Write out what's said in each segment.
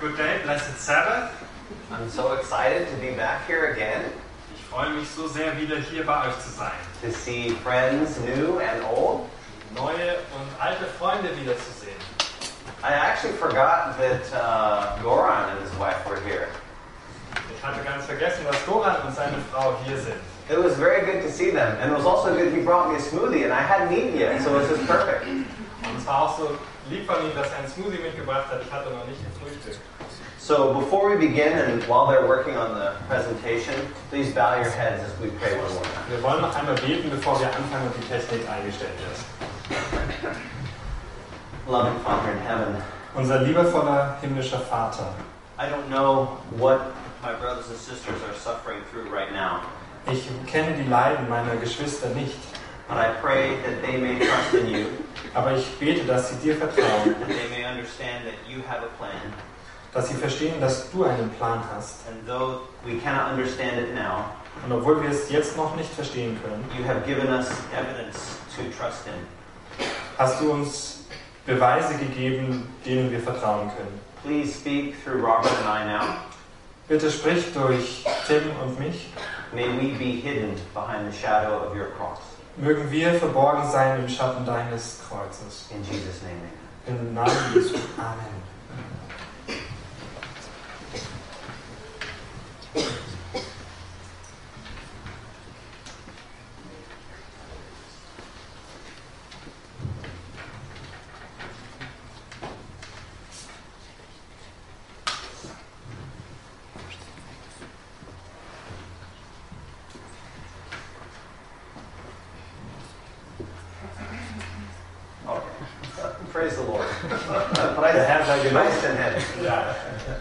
good day, blessed Sabbath. I'm so excited to be back here again. Ich freue mich so sehr, wieder hier bei euch zu sein. To see friends new and old. Neue und alte Freunde wiederzusehen. I actually forgot that Goran and his wife were here. Ich hatte ganz vergessen, dass Goran und seine Frau hier sind. It was very good to see them, and it was also good he brought me a smoothie, and I hadn't eaten yet, so it was just perfect. Und es war auch so lieb von ihm, dass er einen Smoothie mitgebracht hat. Ich hatte noch nicht gefrühstückt. So before we begin, and while they're working on the presentation, please bow your heads as we pray one more time. Wir wollen noch einmal beten, bevor wir anfangen und die Technik eingestellt ist. Loving Father in heaven, Unser liebevoller himmlischer Vater, I don't know what my brothers and sisters are suffering through right now, ich kenne die Leiden meiner Geschwister nicht, but I pray that they may trust in you, aber ich bete, dass sie dir vertrauen, that they may understand that you have a plan, dass sie verstehen, dass du einen Plan hast. and though we cannot understand it now, Und obwohl wir es jetzt noch nicht verstehen können, you have given us evidence to trust in. hast du uns Beweise gegeben, denen wir vertrauen können. Please speak through Robert and I now. Bitte sprich durch Tim und mich. May we be hidden behind the shadow of your cross. Mögen wir verborgen sein im Schatten deines Kreuzes. In Jesus' name, amen. Im Namen Jesu. Amen. Praise the Lord. Der Herr sei gelobt. Nice and heavy. Ja.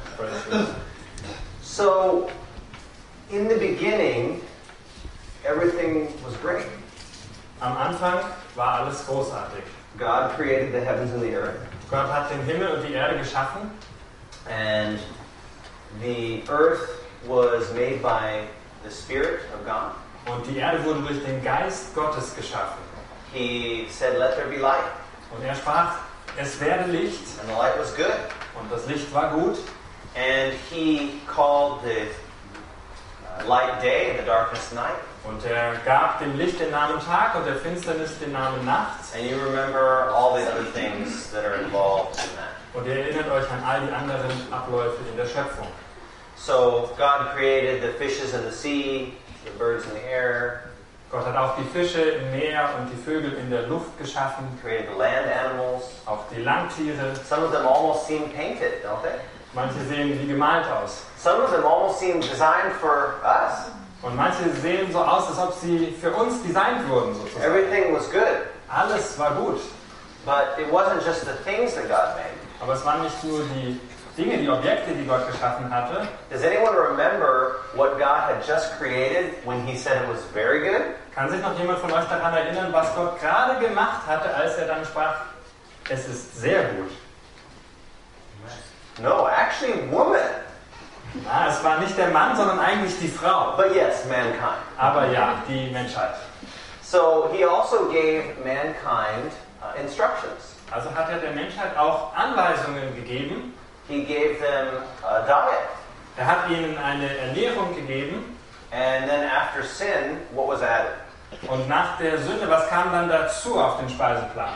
So, in the beginning, everything was great. Am Anfang war alles großartig. God created the heavens and the earth, Gott hat den Himmel und die Erde geschaffen and the earth was made by the Spirit of God. und die Erde wurde durch den Geist Gottes geschaffen. He said, "Let there be light," Und er sprach, es werde Licht and the light was good. und das Licht war gut. And He called the light day and the darkness night. Und er gab dem Licht den Namen Tag und der Finsternis den Namen Nacht. And you remember all the other things that are involved in that. Und ihr erinnert euch an all die anderen Abläufe in der Schöpfung. So God created the fishes in the sea, the birds in the air, Gott hat auch die Fische im Meer und die Vögel in der Luft geschaffen, created the land animals. auch die Landtiere. Some of them almost seem painted, don't they? Manche sehen wie gemalt aus. Some of them almost seem designed for us. Und manche sehen so aus, als ob sie für uns designt wurden, sozusagen. Everything was good, Alles war gut. but it wasn't just the things that God made. Aber es waren nicht nur die Dinge, die Objekte, die Gott geschaffen hatte. Does anyone remember what God had just created when He said it was very good? Kann sich noch jemand von euch daran erinnern, was Gott gerade gemacht hatte, als er dann sprach, es ist sehr gut? No, actually, woman. Es war nicht der Mann, sondern eigentlich die Frau. But yes, mankind. Aber ja, die Menschheit. So He also gave mankind instructions. Also hat er der Menschheit auch Anweisungen gegeben. He gave them a diet. Er hat ihnen eine Ernährung gegeben. And then after sin, what was added? Und nach der Sünde, was kam dann dazu auf den Speiseplan?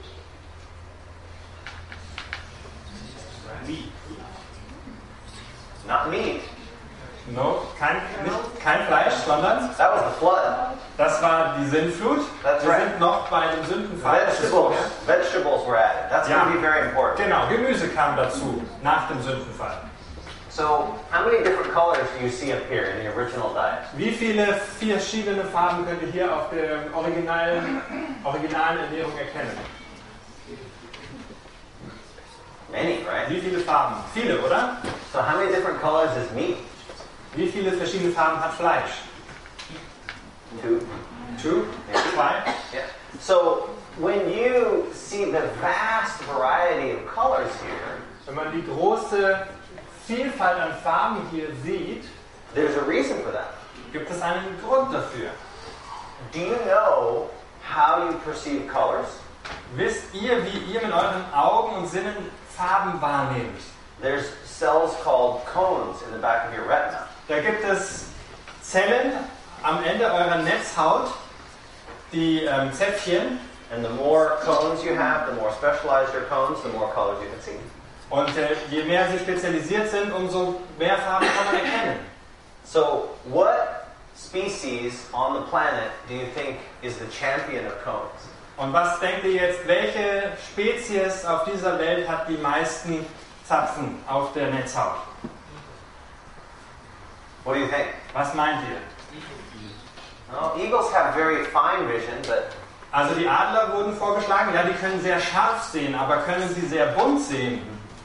Not meat. No, kein Fleisch, sondern That was the flood. das war die Sintflut. That's Wir right. sind noch bei dem Sündenfall. Das ist vorher. Vegetables were added. That's Yeah. going to be very important. Genau, Gemüse kam dazu, nach dem Sündenfall. So, how many different colors do you see up here in the original diet? Wie viele verschiedene Farben könnt ihr hier auf der originalen Ernährung erkennen? Many, right? Wie viele Farben? Viele, oder? So, how many different colors is meat? Wie viele verschiedene Farben hat Fleisch? 2. 2? 2? Yeah. So, when you see the vast variety of colors here, Wenn man die große Vielfalt an Farben hier sieht, there's a reason for that. gibt es einen Grund dafür. Do you know how you perceive colors? Wisst ihr, wie ihr mit euren Augen und Sinnen Farben wahrnehmt? there's cells called cones in the back of your retina. Da gibt es Zellen am Ende eurer Netzhaut, die Zäpfchen. And the more cones you have, the more specialized your cones, the more colors you can see. Und je mehr sie spezialisiert sind, umso mehr Farben kann man erkennen. So, what species on the planet do you think is the champion of cones? Und was denkt ihr jetzt, welche Spezies auf dieser Welt hat die meisten Zapfen auf der Netzhaut? What do you think? Was meint ihr? Well, eagles have very fine vision, but Also die Adler wurden vorgeschlagen, ja, die können sehr scharf sehen, aber können sie sehr bunt sehen?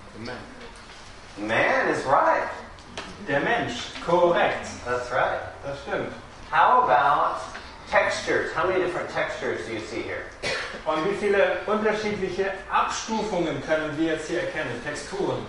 man is right. Der Mensch, korrekt. That's right. Das stimmt. How about textures? How many different textures do you see here? Und wie viele unterschiedliche Abstufungen können wir jetzt hier erkennen? Texturen.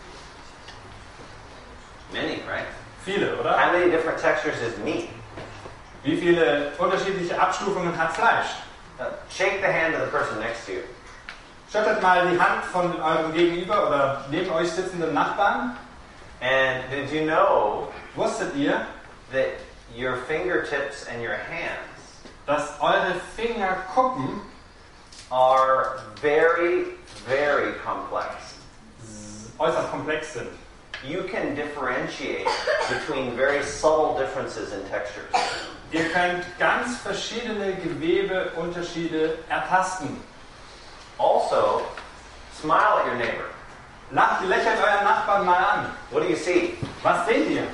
Many, right? Viele, oder? How many different textures is meat? Wie viele unterschiedliche Abstufungen hat Fleisch? Shake the hand of the person next to you. Schüttelt mal die Hand von eurem Gegenüber oder neben euch sitzenden Nachbarn. And did you know Wusstet ihr, that your fingertips and your hands dass eure Fingerkuppen are very, very complex? äußerst komplex sind? You can differentiate between very subtle differences in textures. Ihr könnt ganz verschiedene Gewebeunterschiede ertasten. Also, smile at your neighbor. Lächelt euren Nachbarn mal an. What do you see? Was seht ihr?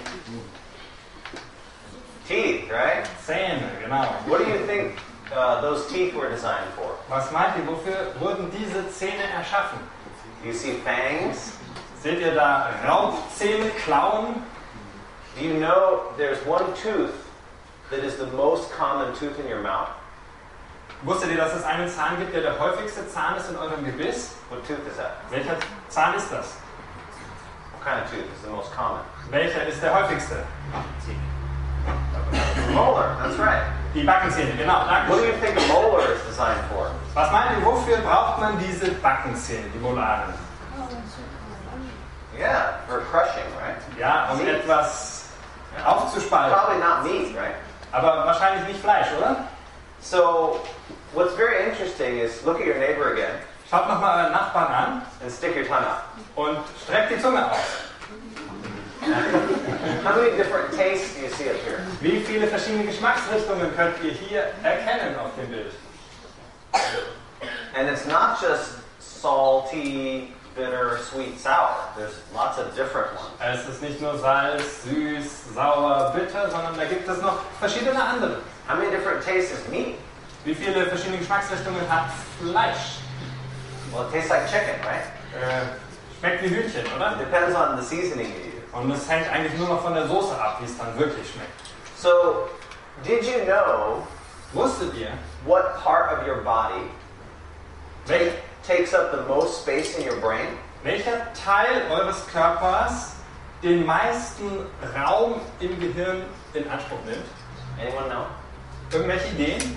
Teeth, right? Zähne, genau. What do you think those teeth were designed for? Was meint ihr, wofür wurden diese Zähne erschaffen? Do you see fangs? Seht ihr da Raubzähne, Klauen? Do you know there's one tooth that is the most common tooth in your mouth? Wusstet ihr, dass es einen Zahn gibt, der häufigste Zahn ist in eurem Gebiss? What tooth is that? Welcher Zahn ist das? What kind of tooth is the most common? Welcher ist der häufigste? Molar, that's right. Die Backenzähne, genau. What do Danke. you think a molar is designed for? Was meint ihr, wofür braucht man diese Backenzähne, die Molaren? Yeah, for crushing, right? Ja, um Meat. etwas aufzuspalten. Probably not meat, right? Aber wahrscheinlich nicht Fleisch, oder? So, what's very interesting is look at your neighbor again Schaut nochmal euren Nachbarn an and stick your tongue out. und streckt die Zunge aus. How many different tastes do you see up here? Wie viele verschiedene Geschmacksrichtungen könnt ihr hier erkennen auf dem Bild? And it's not just salty, bitter, sweet, sour. There's lots of different ones. Es ist nicht nur Salz, süß, sauer, bitter, sondern da gibt es noch verschiedene andere. How many different tastes is meat? Wie viele verschiedene Geschmacksrichtungen hat Fleisch? Well, it tastes like chicken, right? Schmeckt wie Hühnchen, It oder? depends on the seasoning you use. Und es hängt eigentlich nur noch von der Soße ab, wie es dann wirklich schmeckt. So, did you know Wusstet ihr, what part of your body wel takes up the most space in your brain? welcher Teil eures Körpers den meisten Raum im Gehirn in Anspruch nimmt? Anyone know? Irgendwelche Ideen?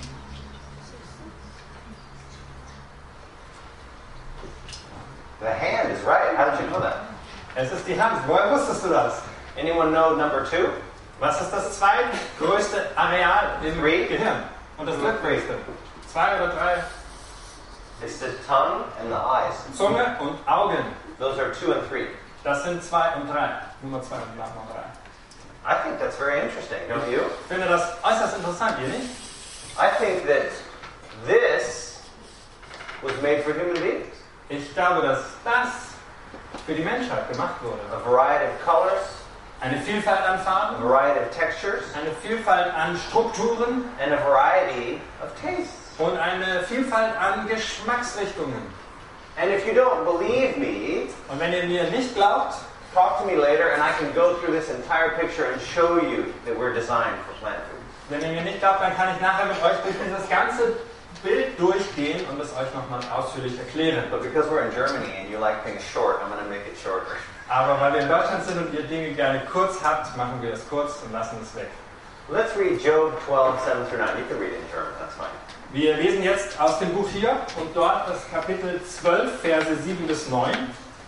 The hand is right. How did you know that? Es ist die Hand. Woher wusstest du das? Anyone know number 2? Was ist das zweitgrößte Areal im Three. Gehirn? Und das drittgrößte? 2 oder 3? It's the tongue and the eyes. Zunge und Augen. Those are 2 and 3. Das sind 2 und 3. Nummer 2 und Nummer 3. I think that's very interesting, don't you? Ich finde das äußerst interessant, ihr nicht? I think that this was made for human beings. Ich glaube, dass das für die Menschheit gemacht wurde. A variety of colors, Eine Vielfalt an a Farben, variety of textures, eine Vielfalt an Strukturen and a variety of tastes. und eine Vielfalt an Geschmacksrichtungen. And if you don't believe me, Und wenn ihr mir nicht glaubt, talk to me later and I can go through this entire picture and show you that we're designed for plant food. wenn ihr mir nicht glaubt, dann kann ich nachher mit euch durch dieses ganze Bild durchgehen und es euch nochmal ausführlich erklären. But because we're in Germany and you like things short, I'm going to make it shorter. Aber weil wir in Deutschland sind und ihr Dinge gerne kurz habt, machen wir es kurz und lassen es weg. Let's read Job 12, 7 through 9. You can read it in German, that's fine. Wir lesen jetzt aus dem Buch hier und dort das Kapitel 12, Verse 7 bis 9. I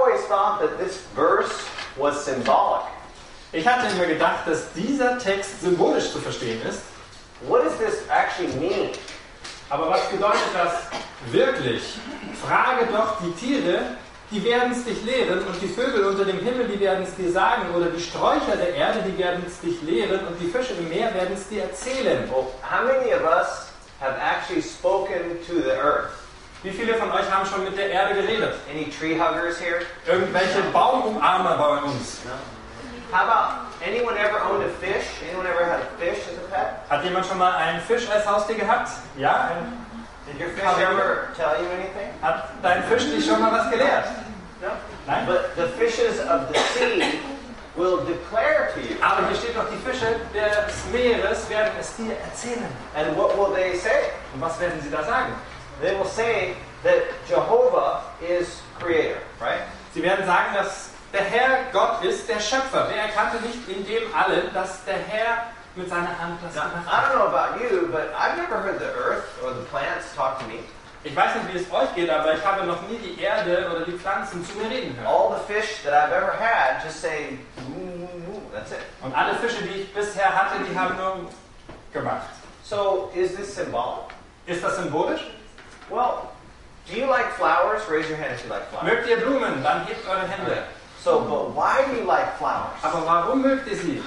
always thought that this verse was symbolic. Ich hatte immer gedacht, dass dieser Text symbolisch zu verstehen ist. What does this actually mean? Aber was bedeutet das wirklich? Frage doch die Tiere, die werden es dich lehren, und die Vögel unter dem Himmel, die werden es dir sagen, oder die Sträucher der Erde, die werden es dich lehren, und die Fische im Meer werden es dir erzählen. Well, how many of us have actually spoken to the earth? Wie viele von euch haben schon mit der Erde geredet? Any tree huggers here? Irgendwelche Baumumarmer bei uns? No. How about anyone ever owned a fish? Anyone ever had a fish as a pet? Hat jemand schon mal einen Fisch als Haustier gehabt? Ja? Did your fish ever tell you anything? Hat dein Fisch dich schon mal was gelehrt? No. Nein? But the fishes of the sea will declare to you. Aber hier steht doch, die Fische des Meeres werden es dir erzählen. And what will they say? Und was werden sie da sagen? They will say that Jehovah is creator, right? Sie werden sagen, dass der Herr Gott ist, der Schöpfer. Wer erkannte nicht in dem alle, dass der Herr mit seiner Hand das Now, gemacht I hat? don't know about you, but I've never heard the earth or the plants talk to me. Ich weiß nicht, wie es euch geht, aber ich habe noch nie die Erde oder die Pflanzen zu mir reden hören. All the fish that I've ever had just say, moo, moo, moo. That's it. Und alle Fische, die ich bisher hatte, die haben nur gemacht. So, is this symbolic? Ist das symbolisch? Well, do you like flowers? Raise your hand if you like flowers. Mögt ihr Blumen? Dann hebt eure Hände. So, but why do you like flowers? Aber warum mögt ihr sie?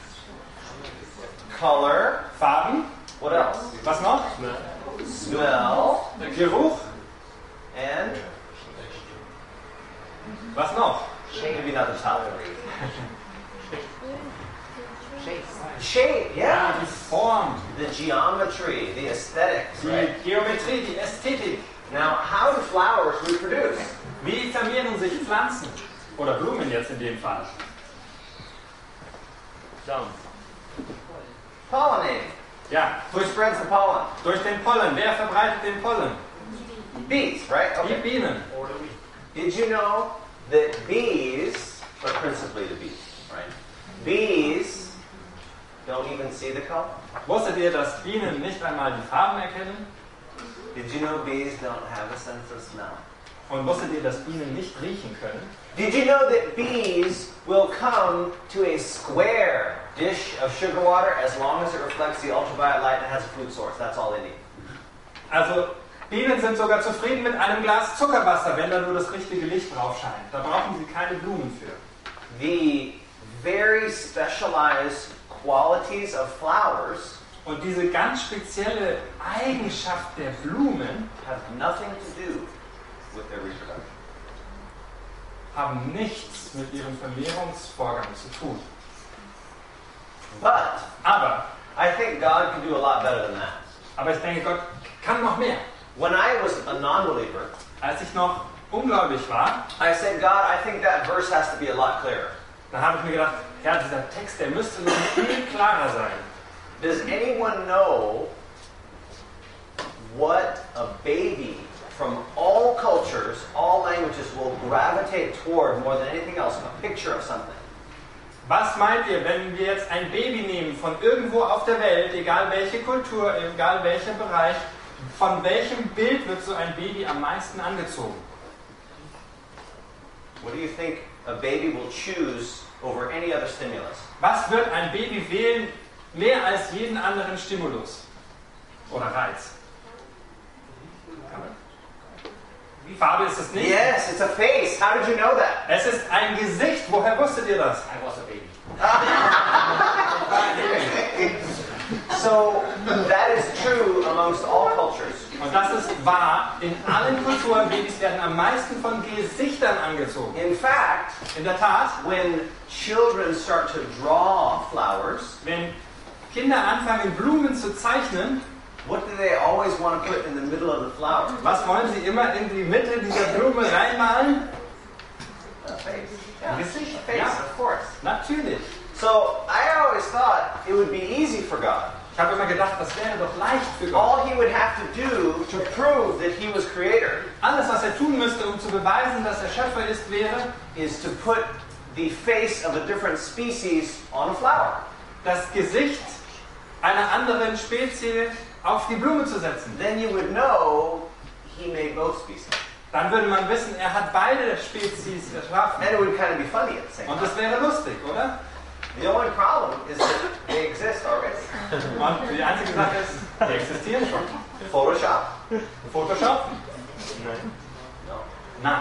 Color. Farben? What else? Was noch? Smell. Geruch? And Was noch? maybe not the top three. Shape, Ja, yeah. die Form, The geometry, the aesthetics, die right? Geometrie, die Ästhetik. Now, how do flowers reproduce? Wie vermehren sich Pflanzen? Oder Blumen jetzt in dem Fall. Pollinating. Ja, Who spreads the pollen? durch den Pollen. Wer verbreitet den Pollen? Bees, right? Die Okay. Bienen. Did you know that bees, or principally the bees, right? Bees don't even see the color. Wusstet ihr, dass Bienen nicht einmal die Farben erkennen? Did you know bees don't have a sense of smell? Und wusstet ihr, dass Bienen nicht riechen können? Did you know that bees will come to a square dish of sugar water as long as it reflects the ultraviolet light and has a food source? That's all they need. Also, Bienen sind sogar zufrieden mit einem Glas Zuckerwasser, wenn da nur das richtige Licht drauf scheint. Da brauchen sie keine Blumen für. The very specialized qualities of flowers Und diese ganz spezielle Eigenschaft der Blumen have nothing to do with their reproduction. haben nichts mit ihrem Vermehrungsvorgang zu tun. But Aber I think God can do a lot better than that. ich denke, Gott kann noch mehr. When I was a non-believer, Als ich noch ungläubig war, I said, God, I think that verse has to be a lot clearer. da habe ich mir gedacht, ja, dieser Text, der müsste noch viel klarer sein. Does anyone know what a baby from all cultures, all languages will gravitate toward more than anything else? A picture of something. Was meint ihr, wenn wir jetzt ein Baby nehmen von irgendwo auf der Welt, egal welche Kultur, egal welcher Bereich, von welchem Bild wird so ein Baby am meisten angezogen? What do you think a baby will choose over any other stimulus? Was wird ein Baby wählen, mehr als jeden anderen Stimulus oder Reiz? Farbe ist es nicht. Yes, it's a face. How did you know that? Es ist ein Gesicht. Woher wusstet ihr das? I was a baby. So that is true amongst all cultures. Und das ist wahr. In allen Kulturen, Babys werden am meisten von Gesichtern angezogen. In fact, In der Tat, when children start to draw flowers, wenn Kinder anfangen, Blumen zu zeichnen, what do they always want to put in the middle of the flower? was wollen sie immer in die Mitte dieser Blume reinmalen? A face. Ein Gesicht. Face, Ja, of course. natürlich. So I always thought it would be easy for God. Ich habe immer gedacht, das wäre doch leicht für Gott. All he would have to do to prove that he was creator Alles, was er tun müsste, um zu beweisen, dass er Schöpfer ist, wäre, is to put the face of a different species on a flower. das Gesicht einer anderen Spezies auf die Blume zu setzen. Then you would know he made both species. dann würde man wissen, er hat beide Spezies erschaffen. And it would kind of be funny at the same Und time. das wäre lustig, oder? The only problem is that they exist already. Und die einzige Sache ist, die existieren schon. Photoshop? Photoshop? No. Nein.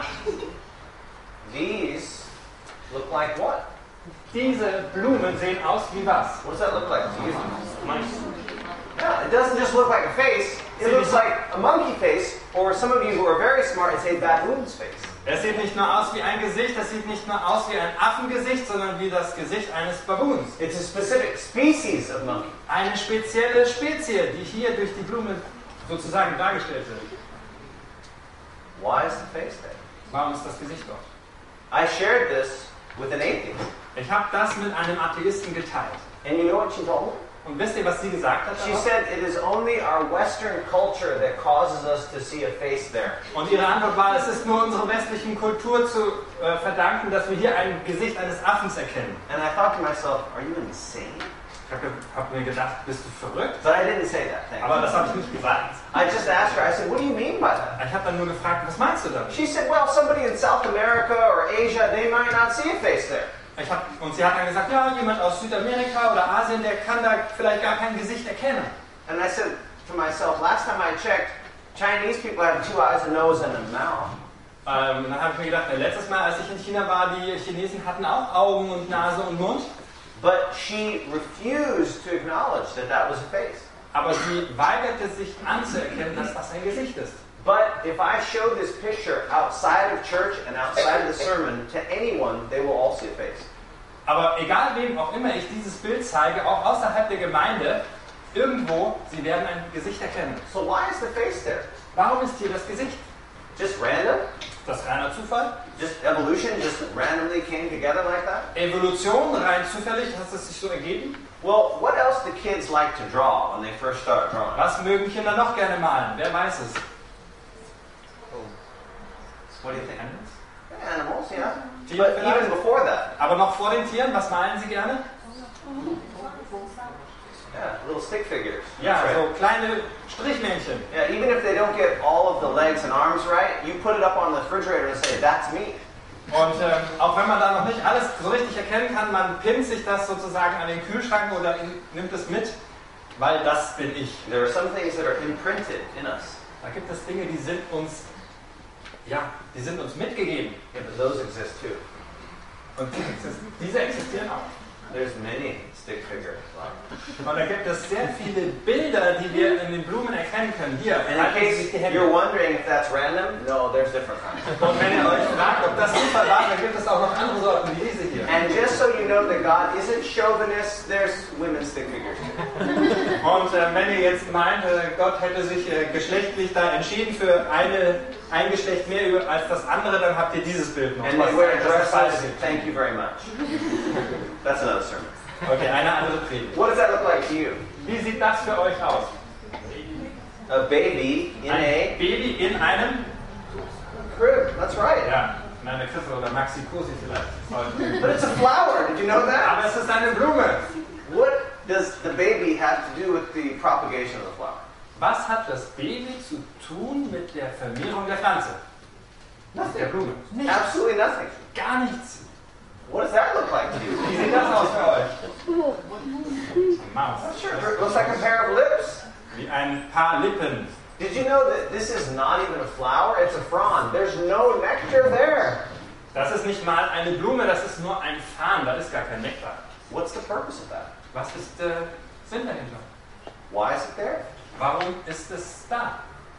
These look like what? Diese Blumen sehen aus wie was? What does that look like to you? Meinst Yeah, it doesn't just look like a face. It looks like a monkey face, or some of you who are very smart, it's a baboon's face. Es sieht nicht nur aus wie ein Gesicht, es sieht nicht nur aus wie ein Affengesicht, sondern wie das Gesicht eines Babuns. It's a specific species of monkey. Eine spezielle Spezie, die hier durch die Blume sozusagen dargestellt wird. Why is the face there? Warum ist das Gesicht dort? I shared this with an atheist. Ich habe das mit einem Atheisten geteilt. And you know what she told me? Und wisst ihr, was sie gesagt hat? She darauf? said it is only our Western culture that causes us to see a face there. Und ihre Antwort war, es ist nur unserer westlichen Kultur zu verdanken, dass wir hier ein Gesicht eines Affens erkennen. And I thought to myself, are you insane? Ich habe mir gedacht, bist du verrückt? But I didn't say that thing. Aber das habe ich nicht gesagt. I just asked her, I said, what do you mean by that? Ich habe dann nur gefragt, was meinst du damit? She said, well, somebody in South America or Asia, they might not see a face there. Und sie hat dann gesagt, ja, jemand aus Südamerika oder Asien, der kann da vielleicht gar kein Gesicht erkennen. And I said to myself, last time I checked, Chinese people have 2 eyes, a nose, and a mouth. Dann habe ich mir gedacht, letztes Mal, als ich in China war, die Chinesen hatten auch Augen und Nase und Mund. But she refused to acknowledge that that was a face. Aber sie weigerte sich anzuerkennen, dass das ein Gesicht ist. But if I show this picture outside of church and outside of the sermon to anyone, they will all see a face. Aber egal wem auch immer ich dieses Bild zeige, auch außerhalb der Gemeinde, irgendwo, sie werden ein Gesicht erkennen. So why is the face there? Warum ist hier das Gesicht? Just random? Ist das reiner Zufall? Just evolution just randomly came together like that? Evolution, rein zufällig, hat es sich so ergeben? Well, what else do kids like to draw when they first start drawing? Was mögen Kinder noch gerne malen? Wer weiß es? What do you think? Animals, yeah. Tiere But vielleicht? even before that, Aber noch vor den Tieren, was malen sie gerne? yeah, little stick figures. Ja, That's right. so kleine Strichmännchen. Yeah, even if they don't get all of the legs and arms right, you put it up on the refrigerator and say, that's me. Und auch wenn man da noch nicht alles so richtig erkennen kann, man pinnt sich das sozusagen an den Kühlschrank oder nimmt es mit, weil das bin ich. There are some things that are imprinted in us. Da gibt es Dinge, die sind uns, die sind uns mitgegeben. Yeah, but those exist too. Und diese existieren auch. There's many stick figures. Und da gibt es sehr viele Bilder, die wir in den Blumen erkennen können. Hier, And in halten Sie sich die case Hände. you're wondering if that's random, no, there's different kinds. Und wenn ihr euch fragt, ob das Zufall war, dann gibt es auch noch andere Sorten wie diese hier. And just so you know that God isn't chauvinist, there's women's stick figures too. Und wenn ihr jetzt meint, Gott hätte sich geschlechtlich da entschieden für ein Geschlecht mehr als das andere, dann habt ihr dieses Bild noch. And they wear Das ist beide dresses. gibt. Thank you very much. That's another sermon. Okay, eine andere Predigt. What does that look like to you? Wie sieht das für euch aus? A baby in Ein Baby in einem, crib. That's right. ja, in einer Krippe oder Maxi-Cosi vielleicht. But it's a flower. Did you know that? Aber es ist eine Blume. What does the baby have to do with the propagation of the flower? Was hat das Baby zu tun mit der Vermehrung der Pflanze? Der Blume. Nichts. Absolutely nothing. Gar nichts. What does that look like to you? Wie sieht das aus für euch? Maus. Sure, it looks like a pair of lips. Wie ein paar Lippen. Did you know that this is not even a flower? It's a frond. There's no nectar there. Das ist nicht mal eine Blume, das ist nur ein Farn, da ist gar kein Nektar. What's the purpose of that? Was ist der Sinn dahinter? Why is it there? Warum ist es da?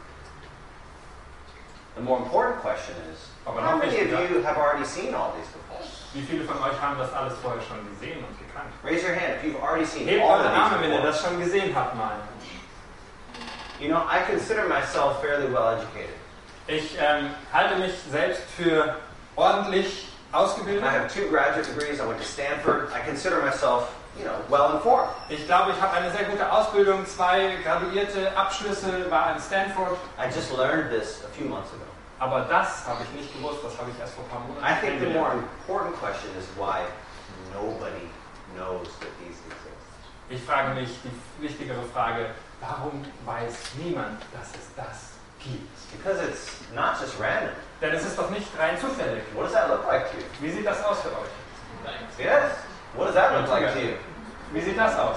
The more important question is, Aber how noch many of wichtiger, you have already seen all these before? wie viele von euch haben das alles vorher schon gesehen und gekannt? Raise your hand if you've already seen Hebt all eure of Arme, these wenn ihr before. das schon gesehen habt mal. You know, I consider myself fairly well educated. Ich halte mich selbst für ordentlich ausgebildet. I have 2 graduate degrees. I went to Stanford. I consider myself, well informed. Ich glaube, ich habe eine sehr gute Ausbildung, 2 graduierte Abschlüsse, war in Stanford. I just learned this a few months ago. Aber das habe ich nicht gewusst, das habe ich erst vor ein paar Monaten I think the more kennengelernt. important question is why nobody knows that these exist. Ich frage mich die wichtigere Frage, warum weiß niemand, dass es das gibt. Because it's not just random. Denn es ist doch nicht rein zufällig. What does that look like to you? Wie sieht das aus für euch? Yes. What does that look like to you? Wie sieht das aus?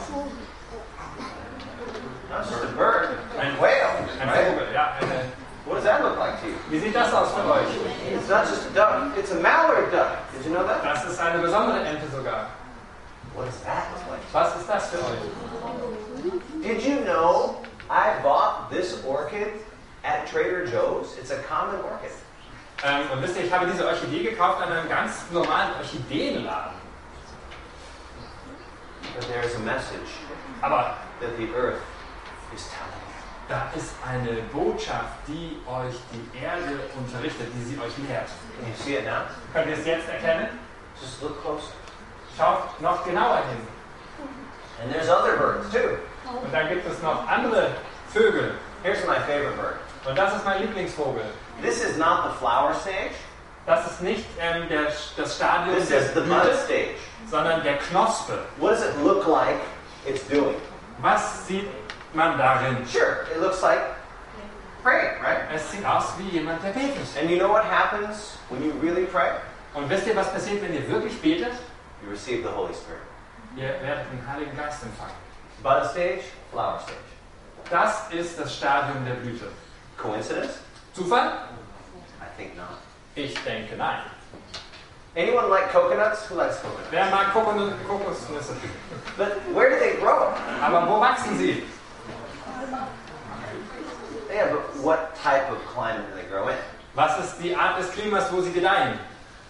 Not just a bird, Ein a whale, Ein right? Vogel, ja. What does that look like to you? Wie sieht das aus für euch? It's not just a duck, it's a mallard duck. Did you know that? Das ist eine besondere Ente sogar. What does that look like? Was ist das für euch? Did you know I bought this orchid at Trader Joe's? It's a common orchid. Und wisst ihr, ich habe diese Orchidee gekauft an einem ganz normalen Orchideenladen. But there is a message Aber that the earth is telling you. da ist eine Botschaft, die euch die Erde unterrichtet, die sie euch lehrt. Can you see it now? Könnt ihr es jetzt erkennen? Just look closer. Schaut noch genauer hin. And there's other birds too. Und dann gibt es noch andere Vögel. Here's my favorite bird. Und das ist mein Lieblingsvogel. This is not the flower stage. Das ist nicht das Stadium This der is the bud Blüte, stage. sondern der Knospe. What does it look like it's doing? Was sieht man darin? Sure, it looks like praying, right? Es sieht aus wie jemand, der betet. And you know what happens when you really pray? Und wisst ihr, was passiert, wenn ihr wirklich betet? You receive the Holy Spirit. Ihr werdet den Heiligen Geist empfangen. Bud stage, flower stage. Das ist das Stadium der Blüte. Coincidence? Zufall? I think not. Ich denke nein. Anyone like coconuts? Who likes coconuts? Wer mag Kokosnüsse? But where do they grow? Aber wo wachsen sie? Yeah, but what type of climate do they grow in? Was ist die Art des Klimas, wo sie gedeihen?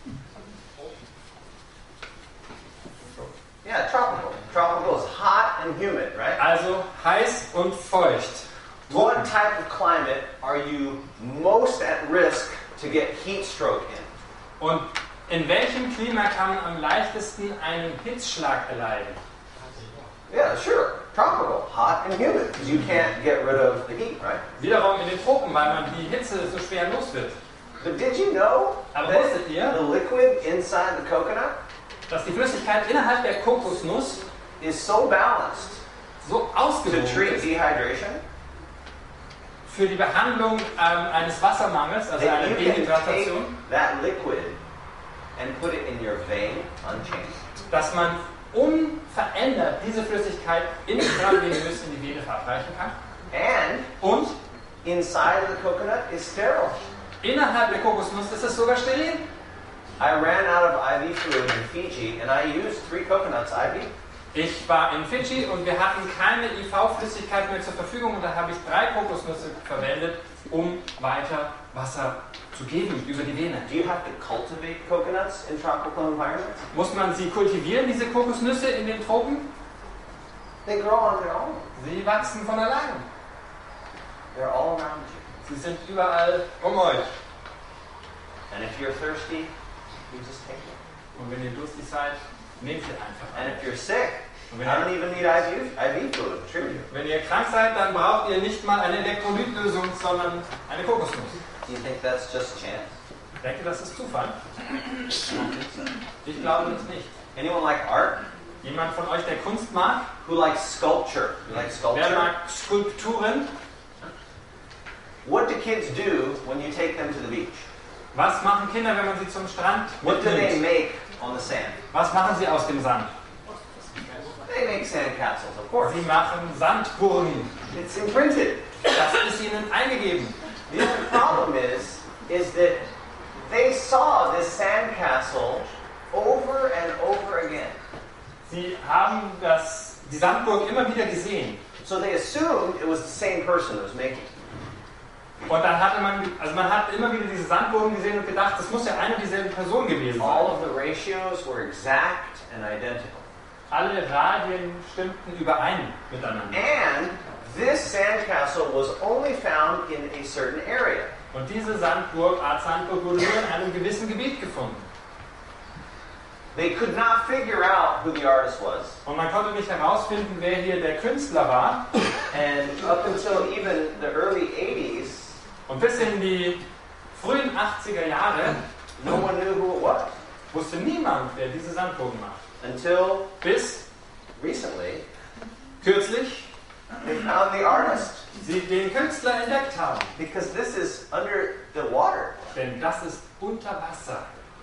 Yeah, tropical. Tropical is hot and humid, right? Also heiß und feucht. What type of climate are you most at risk to get heat stroke in? Und in welchem Klima kann man am leichtesten einen Hitzschlag erleiden? Yeah, sure. Tropical, hot and humid, because you can't get rid of the heat, right? Wiederum in den Tropen, weil man die Hitze so schwer los wird. But did you know Aber that wusstet ihr, the liquid inside the coconut dass die Flüssigkeit innerhalb der Kokosnuss is so balanced so to ausgewogen treat ist dehydration für die Behandlung eines Wassermangels, also that einer you can take Dehydratation, that liquid and put it in your vein unchanged? dass man unverändert diese Flüssigkeit intravenös in die Vene verabreichen kann. And Und inside of the coconut is sterile. innerhalb der Kokosnuss ist es sogar steril. I ran out of IV fluid in Fiji and I used 3 coconuts IV. Ich war in Fidschi und wir hatten keine IV-Flüssigkeit mehr zur Verfügung und da habe ich 3 Kokosnüsse verwendet, um weiter Wasser zu geben über die Vene. Do you have to cultivate coconuts in tropical environments? Muss man sie kultivieren, diese Kokosnüsse in den Tropen? They grow on their own. Sie wachsen von allein. They're all around you. Sie sind überall um euch. And if you're thirsty, you just take it. Und wenn ihr durstig seid, nehmt sie einfach And an. if you're sick, Und I wenn don't ihr, even need IV fluid to treat you. wenn ihr krank seid, dann braucht ihr nicht mal eine Elektrolytlösung, sondern eine Kokosnuss. Do you think that's just chance? Denkt ihr, das ist Zufall? Ich glaube das nicht. Anyone like art? Jemand von euch, der Kunst mag? Who likes sculpture? You like Wer sculpture? mag Skulpturen? What do kids do when you take them to the beach? Was machen Kinder, wenn man sie zum Strand What do they mitnimmt? make on the sand? Was machen sie aus dem Sand? They make sandcastles, of course. Sie machen Sandburgen. It's imprinted. Das ist ihnen eingegeben. The only problem is that they saw this sandcastle over and over again. Sie haben die Sandburg immer wieder gesehen. So they assumed it was the same person who was making it. Und dann hatte man hat immer wieder diese Sandburgen gesehen und gedacht, das muss ja eine und dieselbe Person gewesen All sein. of the ratios were exact and identical. Alle Radien stimmten überein miteinander. And this sandcastle was only found in a certain area. Und diese Art Sandburg wurde nur in einem gewissen Gebiet gefunden. They could not figure out who the artist was. Und man konnte nicht herausfinden, wer hier der Künstler war. And up until even the early 80s, Und bis in die frühen 80er Jahre no one knew who it was. wusste niemand, wer diese Sandburgen macht. Until Bis recently, kürzlich they found the artist. sie den Künstler entdeckt haben. Because this is under the water. Denn das ist unter Wasser.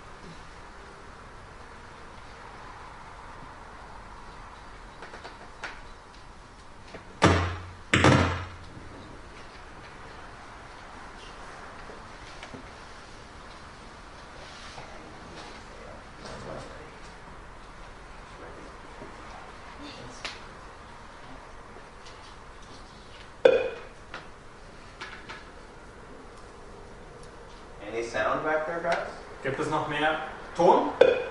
Any sound back there, guys? Gibt es noch mehr Ton?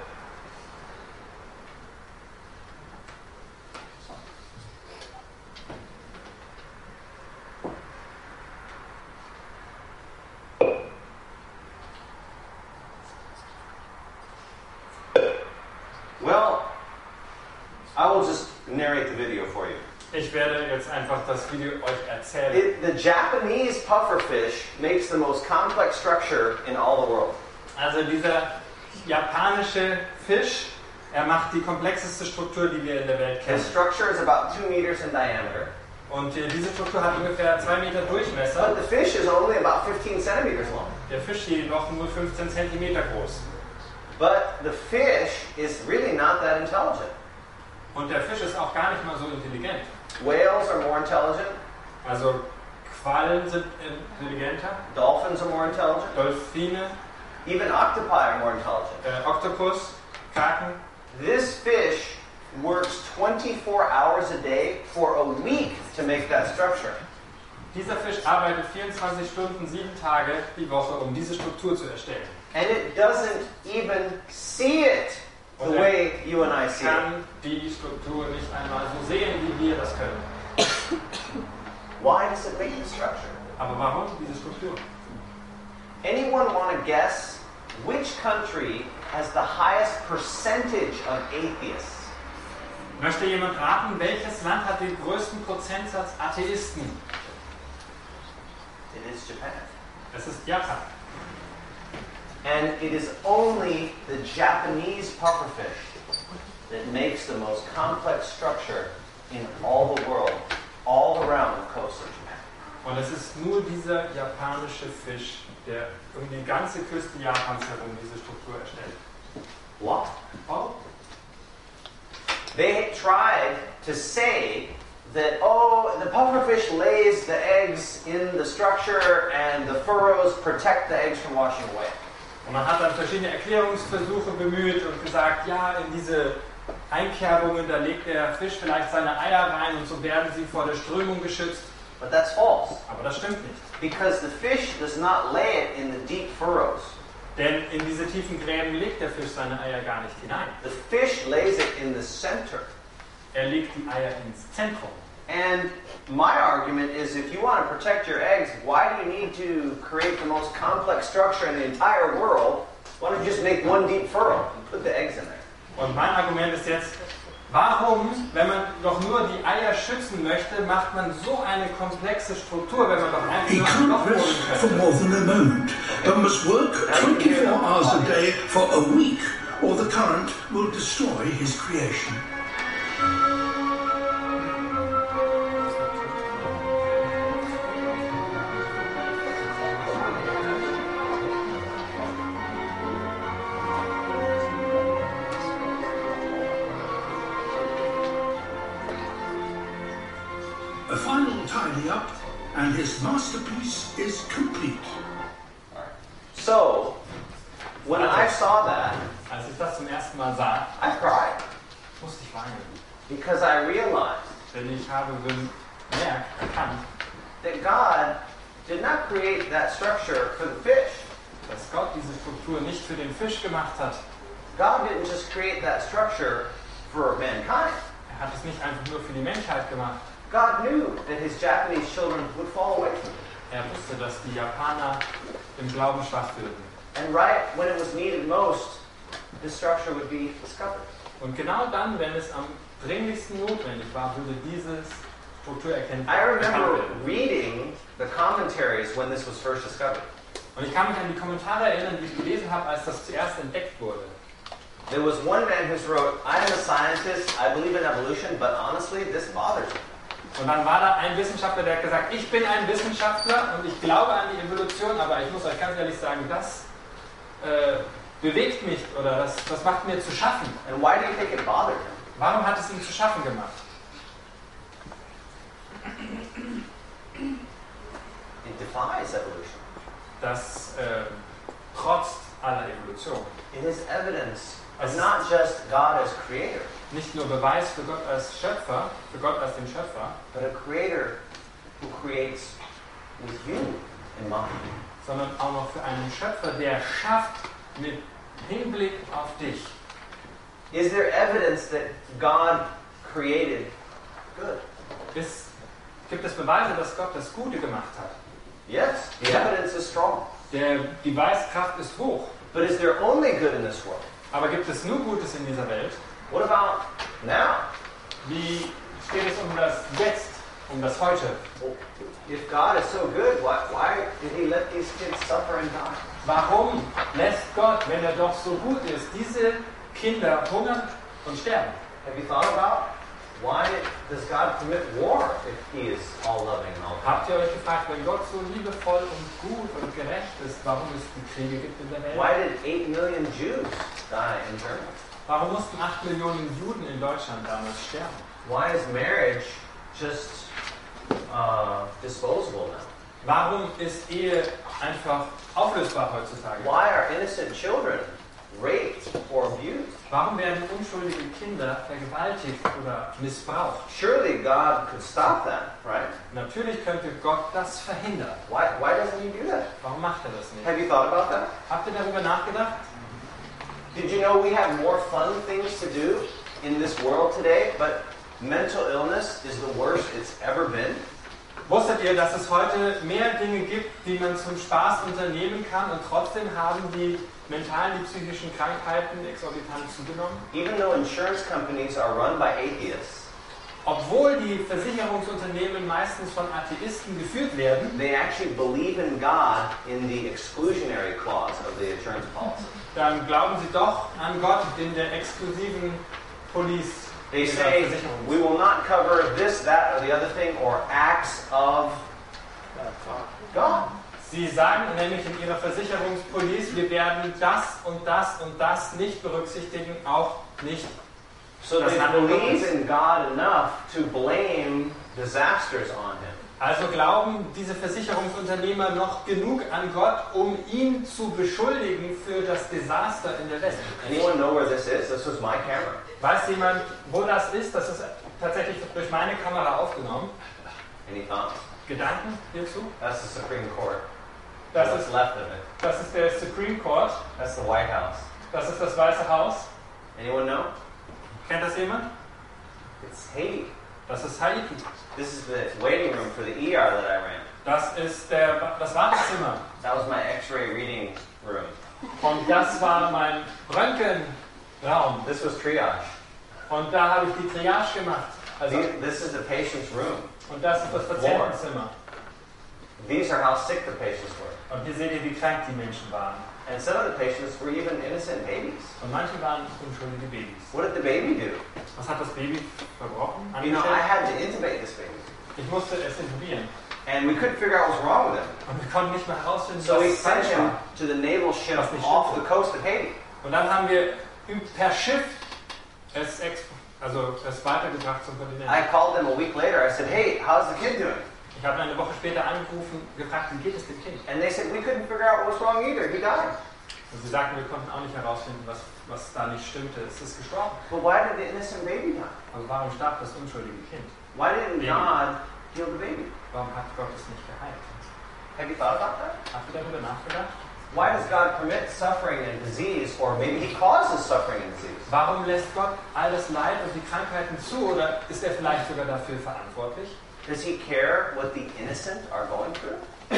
Well, I will just narrate the video for you. Ich werde jetzt einfach das Video euch erzählen. The Japanese pufferfish makes the most complex structure in all the world. Also dieser japanische Fisch, er macht die komplexeste Struktur, die wir in der Welt The kennen. structure is about 2 meters in diameter, Und diese Struktur hat ungefähr 2 Meter Durchmesser. but the fish is only about 15 centimeters long. Der Fisch jedoch nur 15 Zentimeter groß. But the fish is really not that intelligent. Und der Fisch ist auch gar nicht mal so intelligent. Whales are more intelligent, Also Quallen sind intelligenter, dolphins are more intelligent, Delfine, even octopi are more intelligent. Oktopus, Kraken. This fish works 24 hours a day for a week to make that structure. Dieser Fisch arbeitet 24 Stunden, 7 Tage die Woche, um diese Struktur zu erstellen. And it doesn't even see it the way you and I see it. Kann die Struktur nicht einmal so sehen, wie wir das können. Why does it make the structure? Aber warum diese Struktur? Anyone want to guess which country has the highest percentage of atheists? Möchte jemand raten, welches Land hat den größten Prozentsatz Atheisten? It is Japan. Es ist Japan. And it is only the Japanese pufferfish that makes the most complex structure in all the world, all around the coast of Japan. Und es ist nur dieser japanische Fisch, der um die ganze Küste Japans herum diese Struktur erstellt. What? Oh, They tried to say that, oh, the pufferfish lays the eggs in the structure and the furrows protect the eggs from washing away. und man hat dann verschiedene Erklärungsversuche bemüht und gesagt, ja, in diese Einkerbungen, da legt der Fisch vielleicht seine Eier rein und so werden sie vor der Strömung geschützt. But that's false, Aber das stimmt nicht. because the fish does not lay it in the deep furrows. Denn in diese tiefen Gräben legt der Fisch seine Eier gar nicht hinein. The fish lays it in the center. Er legt die Eier ins Zentrum. And my argument is if you want to protect your eggs, why do you need to create the most complex structure in the entire world? Why don't you just make one deep furrow and put the eggs in there? Und mein Argument ist jetzt, warum, wenn man doch nur die Eier schützen möchte, macht man so eine komplexe Struktur, wenn man doch He einfach nur ein Loch can't rest holen for könnte? more than a moment, but must work 24 hours a day for a week, or the current will destroy his creation. A final tidy up, and his masterpiece is complete. So, when I saw that, Als ich das zum ersten Mal sah, I cried musste ich weinen. because I realized Denn ich habe erkannt, that God did not create that structure for the fish. dass Gott diese Struktur nicht für den Fisch gemacht hat. God didn't just create that structure for mankind. Er hat es nicht einfach nur für die Menschheit gemacht. God knew that his Japanese children would fall away from it. Er wusste, dass die Japaner im Glauben schwach würden. And right when it was needed most, this structure would be discovered. Und genau dann, wenn es am dringlichsten notwendig war, würde diese Struktur erkannt I remember werden. reading the commentaries when this was first discovered. Und ich kann mich an die Kommentare erinnern, die ich gelesen habe, als das zuerst entdeckt wurde. There was one man who wrote, I am a scientist, I believe in evolution, but honestly, this bothers me. Und dann war da ein Wissenschaftler, der hat gesagt, ich bin ein Wissenschaftler und ich glaube an die Evolution, aber ich muss euch ganz ehrlich sagen, das bewegt mich oder das macht mir zu schaffen. And why do you think it bothered him? Warum hat es ihm zu schaffen gemacht? It defies evolution. Das trotzt aller Evolution. It is evidence Es of ist not just God as creator, nicht nur Beweis für Gott als Schöpfer, für Gott als den Schöpfer, but a creator who creates with you in mind. sondern auch noch für einen Schöpfer, der schafft mit Hinblick auf dich. Is there evidence that God created good? Gibt es Beweise, dass Gott das Gute gemacht hat? Yes, the Yeah. evidence is strong. Die Beweiskraft ist hoch. But is there only good in this world? Aber gibt es nur Gutes in dieser Welt? What about now? Wie steht es um das Jetzt, um das Heute? Well, if God is so good, why did he let these kids suffer and die? Warum lässt Gott, wenn er doch so gut ist, diese Kinder hungern und sterben? Have you thought about why does God permit war if he is all loving and all Habt ihr euch gefragt, wenn Gott so liebevoll und gut und gerecht ist, warum es die Kriege gibt in der Welt? Why did 8 million Jews die in Germany? Warum mussten 8 Millionen Juden in Deutschland damals sterben? Why is marriage just disposable now? Warum ist Ehe einfach auflösbar heutzutage? Why are innocent children raped or abused? Warum werden unschuldige Kinder vergewaltigt oder missbraucht? Surely God could stop that, right? Natürlich könnte Gott das verhindern. Why doesn't he do that? Warum macht er das nicht? Have you thought about that? Habt ihr darüber nachgedacht? Did you know we have more fun things to do in this world today, but mental illness is the worst it's ever been? Wusstet ihr, dass es heute mehr Dinge gibt, die man zum Spaß unternehmen kann und trotzdem haben die mentalen, die psychischen Krankheiten exorbitant zugenommen? Even though insurance companies are run by atheists, Obwohl die Versicherungsunternehmen meistens von Atheisten geführt werden, they actually believe in God in the exclusionary clause of the insurance policy. dann glauben sie doch an Gott in der exklusiven Police. They in der say, Versicherung. we will not cover this, that, or the other thing, or acts of God. Sie sagen nämlich in ihrer Versicherungspolice, wir werden das und das und das nicht berücksichtigen, auch nicht. So they believe in God enough to blame disasters on him. Also glauben diese Versicherungsunternehmer noch genug an Gott, um ihn zu beschuldigen für das Desaster in der Welt. Anyone know where this is? This was my camera. Weiß jemand, wo das ist? Das ist tatsächlich durch meine Kamera aufgenommen. Any thoughts? Gedanken hierzu? That's the Supreme Court. Das What's ist, left of it? das ist der Supreme Court. That's the White House. Das ist das Weiße Haus. Anyone know? Kennt das jemand? It's Haiti. Das ist Haiti. This is the waiting room for the ER that I ran. Das ist das Wartezimmer. That was my X-ray reading room. Und das war mein Röntgenraum. This was triage. Und da habe ich die Triage gemacht. Also, This is the patient's room. und das ist das Patientenzimmer. These are how sick the patients were. Und hier seht ihr, wie krank die Menschen waren. And some of the patients were even innocent babies. Und manche waren unschuldige Babys. What did the baby do? Was hat das Baby verbrochen? You know, I Angestellt? had to intubate this baby. Ich musste es intubieren. And we couldn't figure out what was wrong with him. Und wir konnten nicht mehr herausfinden, So we was sent falsch him war. to the naval ship Was nicht off stimmt. the coast of Haiti. Und dann haben wir per Schiff es weitergebracht zum Kontinent. I called them a week later. I said, hey, how's the kid doing? Ich habe eine Woche später angerufen, gefragt, wie geht es dem Kind? And they said, we couldn't figure out what was wrong either. He died. Und sie sagten, wir konnten auch nicht herausfinden, was da nicht stimmte. Es ist gestorben. But why did the innocent baby die? Also warum starb das unschuldige Kind? Why didn't Baby. God heal the baby? Warum hat Gott es nicht geheilt? Have you thought about that? Habt ihr darüber nachgedacht? Why does God permit suffering and disease, or maybe He causes suffering and disease? Warum lässt Gott all das Leid und die Krankheiten zu oder ist er vielleicht sogar dafür verantwortlich? Does He care what the innocent are going through?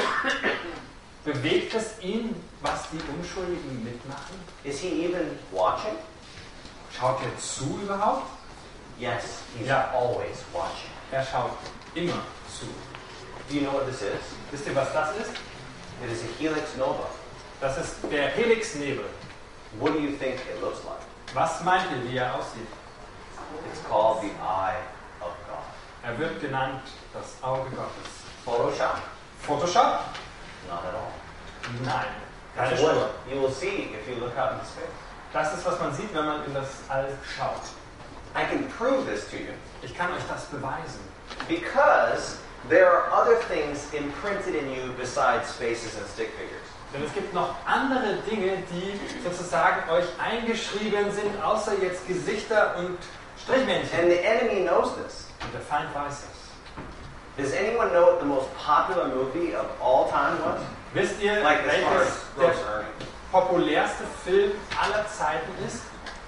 Bewegt es ihn, was die Unschuldigen mitmachen? Is He even watching? Schaut er zu überhaupt? Yes, He's Yeah. always watching. Er schaut immer zu. Do you know what this is? Wisst ihr, was das ist? It is a helix nova. Das ist der Helixnebel. What do you think it looks like? Was meint ihr, wie er aussieht? It's called the eye of God. Er wird genannt das Auge Gottes. Photoshop? Photoshop? Not at all. Nein. Keine That's Spur. what you will see if you look out into space. Das ist, was man sieht, wenn man in das All schaut. I can prove this to you Ich kann euch das beweisen. because there are other things imprinted in you besides faces and stick figures. Denn es gibt noch andere Dinge, die sozusagen euch eingeschrieben sind, außer jetzt Gesichter und Strichmännchen. And the enemy knows this. Und der Feind weiß es. Does anyone know what the most popular movie of all time was? Wisst ihr, Like as far welches as der gross earnings. populärste Film aller Zeiten ist?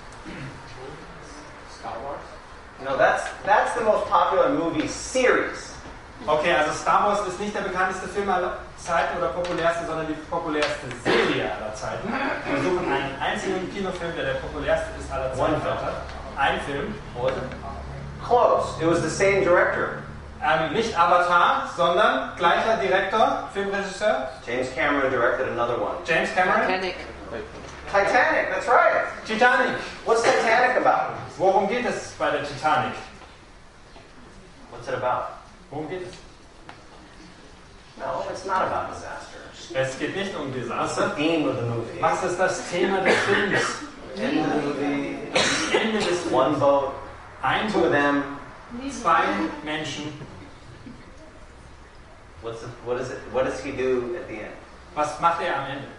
Star Wars? No, that's the most popular movie series. Okay, also Star Wars ist nicht der bekannteste Film aller Zeiten oder populärste, sondern die populärste Serie aller Zeiten. Wir suchen einen einzigen Kinofilm, der populärste ist aller Zeiten. One film. Ein Film. What was it? Close. It was the same director. Nicht Avatar, sondern gleicher Direktor, Filmregisseur, James Cameron directed another one. James Cameron. Titanic. Titanic, that's right. Titanic. What's Titanic about? Worum geht es bei der Titanic? What's it about? Worum geht es? No, it's not about disaster. Es geht nicht um What's Desaster. the theme of the movie? Was ist das Thema des Films? End of the movie, Ende des one Films. boat, Ein two of Boot, them. zwei Menschen. What does he do at the end? Was macht er am Ende?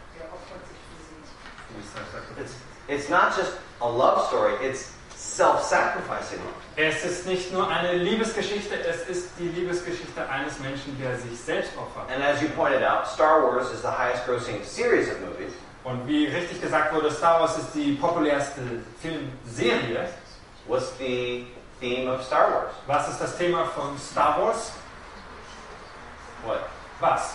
It's not just a love story, it's self-sacrificing love. Es ist nicht nur eine Liebesgeschichte, es ist die Liebesgeschichte eines Menschen, der sich selbst opfert. And as you pointed out, Star Wars is the highest grossing series of movies. Und wie richtig gesagt wurde, Star Wars ist die populärste Filmserie. What's the theme of Star Wars? Was ist das Thema von Star Wars? What? Was?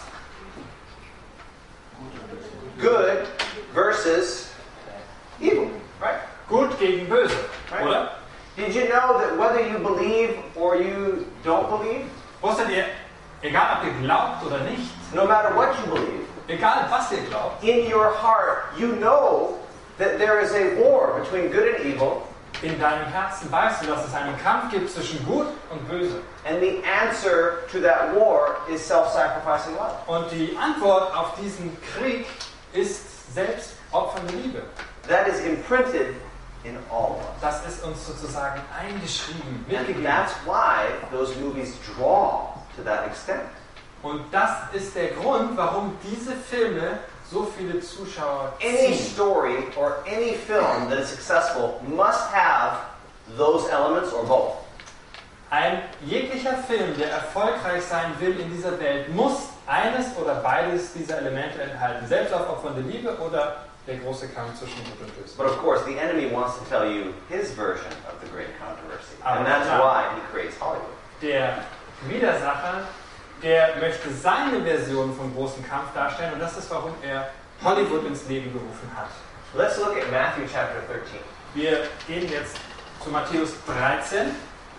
Good versus evil, right? Gut gegen böse, Right. oder? Did you know that whether you believe or you don't believe, Wusstet ihr, egal ob ihr glaubt oder nicht, no matter what you believe, egal was ihr glaubt, in your heart you know that there is a war between good and evil, in deinem Herzen weißt du, dass es einen Kampf gibt zwischen Gut und Böse. and the answer to that war is self-sacrificing love. Und die Antwort auf diesen Krieg ist selbstopfernde Liebe. That is imprinted in all of us. Das ist uns sozusagen eingeschrieben, And mitgegeben. that's why those movies draw to that extent. Und das ist der Grund, warum diese Filme so viele Zuschauer Any ziehen. story or any film that is successful must have those elements or both. Ein jeglicher Film, der erfolgreich sein will in dieser Welt, muss eines oder beides dieser Elemente enthalten. Selbstaufopfernde Liebe oder der große Kampf zwischen Gut und Böse. But of course, the enemy wants to tell you his version of the great controversy. Ah, And that's yeah. why he creates Hollywood. Der Widersacher, der möchte seine Version vom großen Kampf darstellen und das ist, warum er Hollywood ins Leben gerufen hat. Let's look at Matthew chapter 13. Wir gehen jetzt zu Matthäus 13.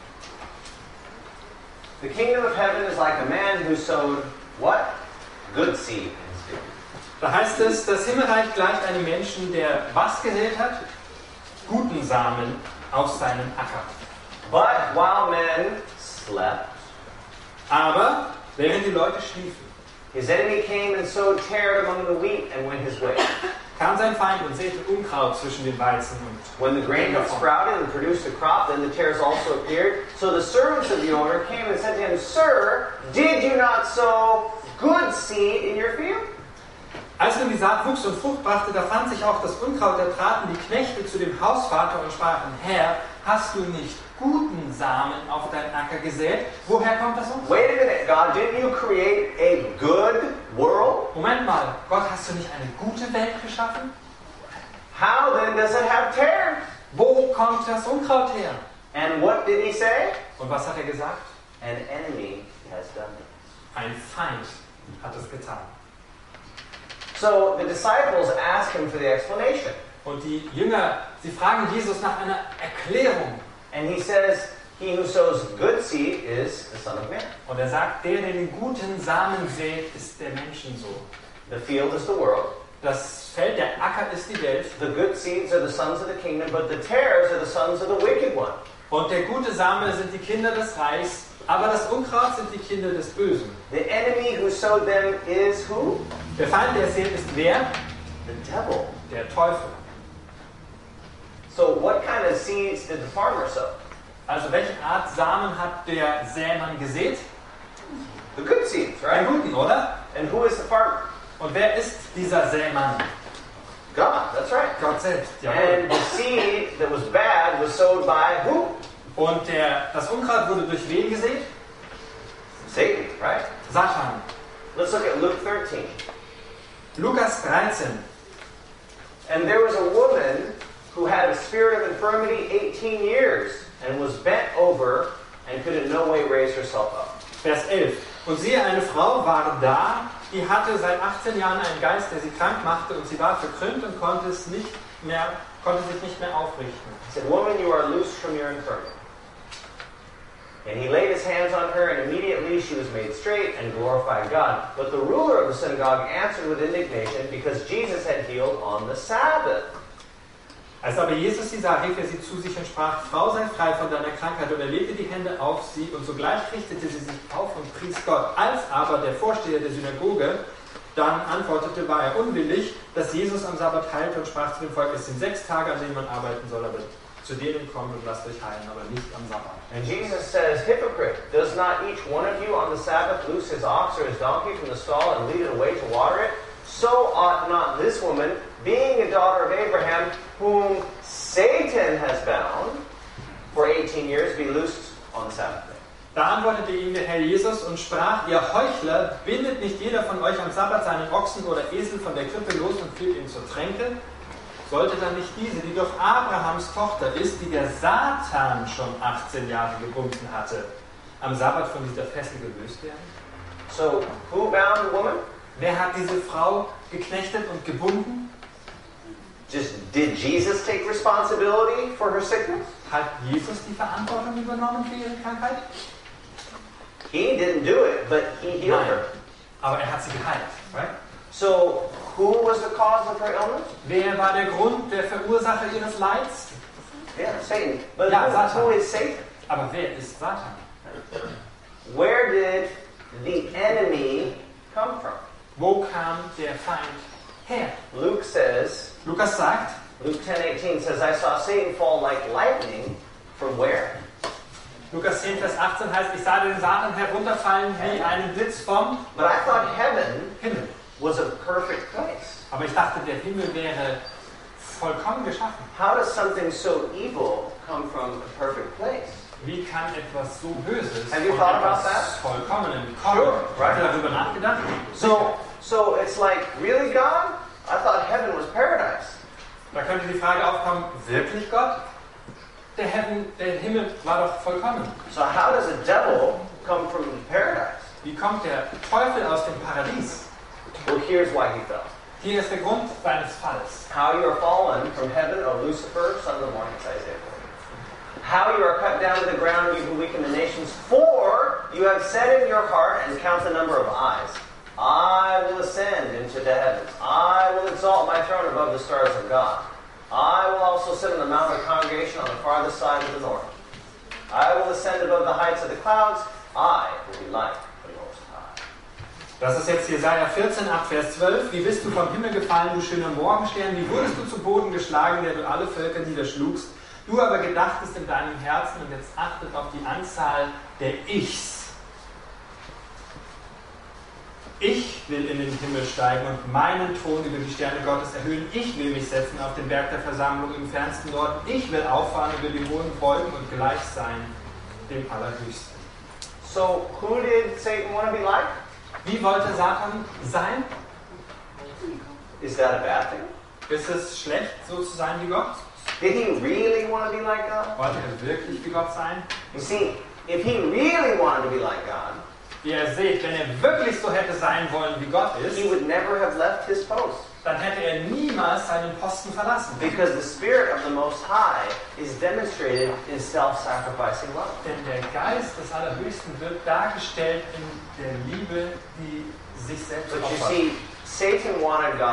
The kingdom of heaven is like a man who sowed what? Good seed in his field. Da heißt es, das Himmelreich gleicht einem Menschen, der was gesät hat? Guten Samen auf seinem Acker. But while men slept, Aber während die Leute schliefen, his enemy came and sowed tares among the wheat and went his way. kam sein Feind und säte Unkraut zwischen den Weizen und When the grain had sprouted and produced a crop, then the tares also appeared. So the servants of the owner came and said to him, Sir, did you not sow good seed in your field? Als nun die Saat wuchs und Frucht brachte, da fand sich auch das Unkraut, da traten die Knechte zu dem Hausvater und sprachen, Herr, hast du nicht guten Samen auf dein Acker gesät? Woher kommt das Unkraut? Wait a minute, God, didn't you create a good world? Moment mal, Gott, hast du nicht eine gute Welt geschaffen? How then does it have tares? Wo kommt das Unkraut her? And what did he say? Und was hat er gesagt? An enemy has done it. Ein Feind hat es getan. So the disciples ask him for the explanation. Und die Jünger, sie fragen Jesus nach einer Erklärung. And he says, he who sows good seed is the Son of Man. Und er sagt, der den guten Samen sät, ist der Menschensohn. The field is the world. Das Feld, der Acker ist die Welt. The good seeds are the sons of the kingdom, but the tares are the sons of the wicked one. Und der gute Same sind die Kinder des Reichs, aber das Unkraut sind die Kinder des Bösen. The enemy who sowed them is who? Der Feind, der sät, ist wer? The devil. Der Teufel. So what kind of seeds did the farmer sow? Also welche Art Samen hat der Sämann gesät? The good seeds, Den right? guten, oder? And who is the farmer? Und wer ist dieser Sämann? God, that's right. Gott selbst. And Jawohl. the seed that was bad was sowed by who? Und das Unkraut wurde durch wen gesät? Satan, right? Satan. Let's look at Luke 13. Lukas 13. And there was a woman who had a spirit of infirmity 18 years and was bent over and could in no way raise herself up. Vers 11. Und siehe, eine Frau war da, die hatte seit 18 Jahren einen Geist, der sie krank machte, und sie war verkrümmt und konnte sich nicht mehr aufrichten. He said, "Woman, you are loosed from your infirmity." And he laid his hands on her, and immediately she was made straight and glorified God. But the ruler of the synagogue answered with indignation because Jesus had healed on the Sabbath. Als aber Jesus sie sah, rief er sie zu sich und sprach: Frau, sei frei von deiner Krankheit. Und er legte die Hände auf sie, und sogleich richtete sie sich auf und pries Gott. Als aber der Vorsteher der Synagoge dann antwortete, war er unwillig, dass Jesus am Sabbat heilte, und sprach zu dem Volk: Es sind 6 Tage, an denen man arbeiten soll, aber zu denen kommt und lasst euch heilen, aber nicht am Sabbat. And Jesus says, "Hypocrite, does not each one of you on the Sabbath loose his ox or his donkey from the stall and lead it away to water it? So ought not this woman, being a daughter of Abraham, whom Satan has bound for 18 years, be loosed on the Sabbath day." Da antwortete ihm der Herr Jesus und sprach: Ihr Heuchler, bindet nicht jeder von euch am Sabbat seinen Ochsen oder Esel von der Krippe los und führt ihn zur Tränke? Sollte dann nicht diese, die doch Abrahams Tochter ist, die der Satan schon 18 Jahre gebunden hatte, am Sabbat von dieser Fessel gelöst werden? So, who bound the woman? Wer hat diese Frau geknechtet und gebunden? Did Jesus take responsibility for her sickness? Hat Jesus die Verantwortung übernommen für ihre Krankheit? He didn't do it, but he healed Nein, her. aber er hat sie geheilt. Right? So, who was the cause of her illness? Wer war der Grund, der Verursacher ihres Leids? Yeah, Satan. But Yeah, Satan. who is Satan? Aber wer ist Satan? Where did the enemy come from? Wo kam der Feind her? Luke says, Lukas sagt, Luke 10:18 says, "I saw Satan fall like lightning." From where? Lukas 10, Vers 18 heißt, ich sah den Satan herunterfallen wie einen Blitz vom But I thought heaven Himmel. was a perfect place. Aber ich dachte, der Himmel wäre vollkommen geschaffen. How does something so evil come from a perfect place? Wie kann etwas so Böses Have you von thought about etwas that? Vollkommenem kommen? Sure, right. Habt ihr darüber nachgedacht? So it's like, really, God? I thought heaven was paradise. Da könnte die Frage aufkommen, wirklich Gott? Der Himmel war doch vollkommen. So how does a devil come from paradise? Wie kommt der Teufel aus dem Paradies? Well, here's why he fell. Hier ist der Grund seines Falls. How you are fallen from heaven, O Lucifer, son of the morning, it's Isaiah 40. How you are cut down to the ground, you who weaken the nations. For you have said in your heart, and count the number of eyes, I will ascend into the heavens. I will exalt my throne above the stars of God. I will also sit on the mount of the congregation on the farthest side of the north. I will ascend above the heights of the clouds. I will be like the Most High. Das ist jetzt Jesaja 14 ab Vers 12. Wie bist du vom Himmel gefallen, du schöner Morgenstern? Wie wurdest du zu Boden geschlagen, der du alle Völker niederschlugst? Du aber gedachtest in deinem Herzen, und jetzt achtet auf die Anzahl der Ichs. Ich will in den Himmel steigen und meinen Thron über die Sterne Gottes erhöhen. Ich will mich setzen auf den Berg der Versammlung im fernsten Norden. Ich will auffahren über die hohen Wolken und gleich sein dem Allerhöchsten. So, who did Satan want to be like? Wie wollte Satan sein? Is that a bad thing? Ist es schlecht, so zu sein wie Gott? Did he really want to be like God? Wollte er wirklich wie Gott sein? You see, if he really wanted to be like God, Wie ihr seht, wenn er wirklich so hätte sein wollen, wie Gott ist, he would never have left his post. dann hätte er niemals seinen Posten verlassen. Because the Spirit of the Most High is demonstrated in self-sacrificing love. Denn der Geist des Allerhöchsten wird dargestellt in der Liebe, die sich selbst But you opfert. see, Satan wanted God's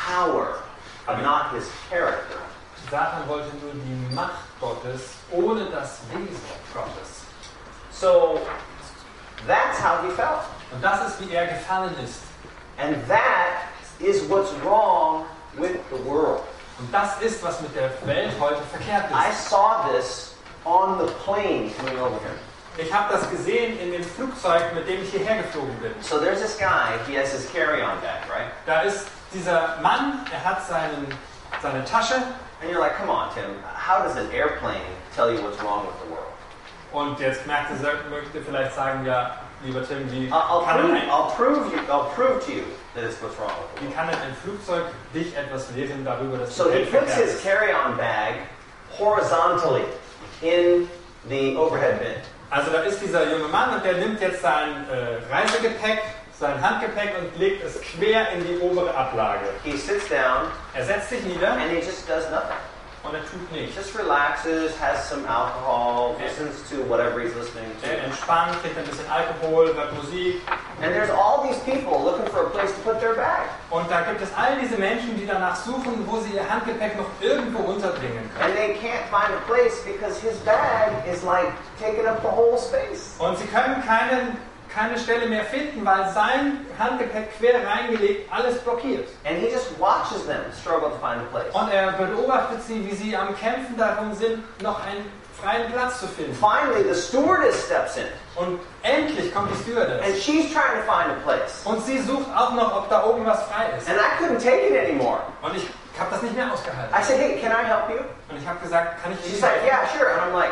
power, but not his character. Satan wollte nur die Macht Gottes, ohne das Wesen Gottes. So that's how he felt. Und das ist, wie er gefallen ist. And that is what's wrong with the world. Und das ist, was mit der Welt heute verkehrt I ist. saw this on the plane coming over here. Ich habe das gesehen in dem Flugzeug, mit dem ich hierher geflogen bin. So there's this guy, he has his carry-on bag, right? Da ist dieser Mann, er hat seine Tasche. And you're like, come on, Tim, how does an airplane tell you what's wrong with the world? Und jetzt möchte vielleicht sagen, ja, lieber Tim, wie I'll kann prove to you that it's what's wrong with the Wie world. kann denn ein Flugzeug dich etwas lehren darüber, dass So die he Welt puts verkehrt his ist? carry-on bag horizontally in the overhead bin. Also da ist dieser junge Mann und der nimmt jetzt sein Reisegepäck, sein Handgepäck und legt es quer in die obere Ablage. He sits down Er setzt sich nieder and he just does nothing. und er tut He nichts. just relaxes, has some alcohol, listens to whatever he's listening Er to. entspannt, trinkt ein bisschen Alkohol, hört Musik. And there's all these people looking for a place to put their bag. Und da gibt es all diese Menschen, die danach suchen, wo sie ihr Handgepäck noch irgendwo unterbringen können. And they can't find a place because his bag is like taking up the whole space. Und sie können keine Stelle mehr finden, weil sein Handgepäck quer reingelegt alles blockiert. And he just watches them struggle to find a place. Und er beobachtet sie, wie sie am Kämpfen darum sind, noch einen freien Platz zu finden. Finally, the stewardess steps in Und endlich kommt die and Stewardess. she's trying to find a place. Und sie sucht auch noch, ob da oben was frei ist. And I couldn't take it anymore. Und ich habe das nicht mehr ausgehalten. I said, hey, can I help you? Und ich habe gesagt, kann ich She's Ihnen like, yeah, sure. And I'm like,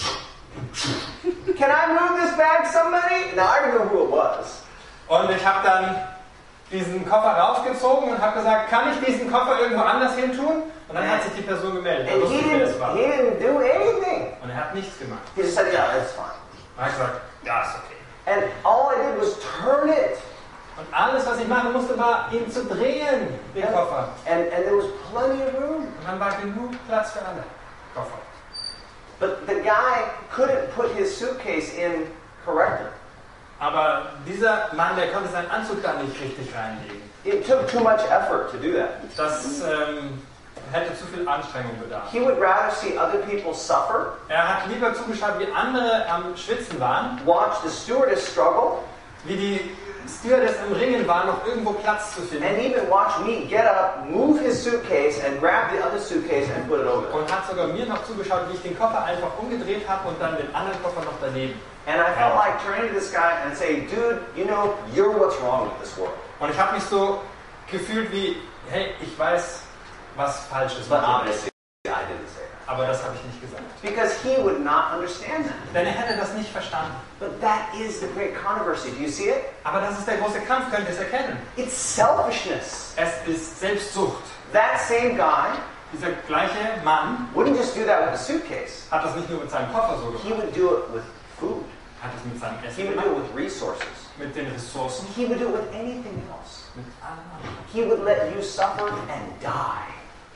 can I move this bag, somebody? Now I don't know who it was. Und ich habe dann diesen Koffer rausgezogen und habe gesagt, kann ich diesen Koffer irgendwo anders hin tun? Und dann hat sich die Person gemeldet. Er And wusste nicht, wer es war. he didn't do anything. Und er hat nichts gemacht. He just said, yeah, that's fine. Er hat gesagt, ja, ist okay. And all I did was turn it. Und alles, was ich machen musste, war, ihn zu drehen, den Koffer. And there was plenty of room. Und dann war genug Platz für alle Koffer. But the guy couldn't put his suitcase in correctly. Aber dieser Mann, der konnte seinen Anzug da nicht richtig reinlegen. It took too much effort to do that. Das hätte zu viel Anstrengung bedarf. He would rather see other people suffer, Er hat lieber zugeschaut, wie andere am Schwitzen waren, watch the stewardess struggle, wie die Stewardess im Ringen war, noch irgendwo Platz zu finden. and even watch me get up, move his suitcase, and grab the other suitcase and put it over there. Und hat sogar mir noch zugeschaut, wie ich den Koffer einfach umgedreht habe und dann den anderen Koffer noch daneben. And I felt like turning to this guy and saying, dude, you know, you're what's wrong with this world. Und ich habe mich so gefühlt wie, hey, ich weiß, was falsch ist. But mit der Welt. obviously, I didn't say that. Aber das habe ich nicht gesagt. Because he would not understand that. Denn er hätte das nicht verstanden. But that is the great controversy. Do you see it? Aber das ist der große Kampf, könnt ihr es erkennen. It's selfishness. Es ist Selbstsucht. That same guy Dieser gleiche Mann wouldn't just do that with a suitcase. hat das nicht nur mit seinem Koffer so He gemacht, would do it with food. hat es mit seinem He Essen would gemacht, do it with resources. mit den Ressourcen, He would do it with anything else. mit allem anderen. He would let you suffer and die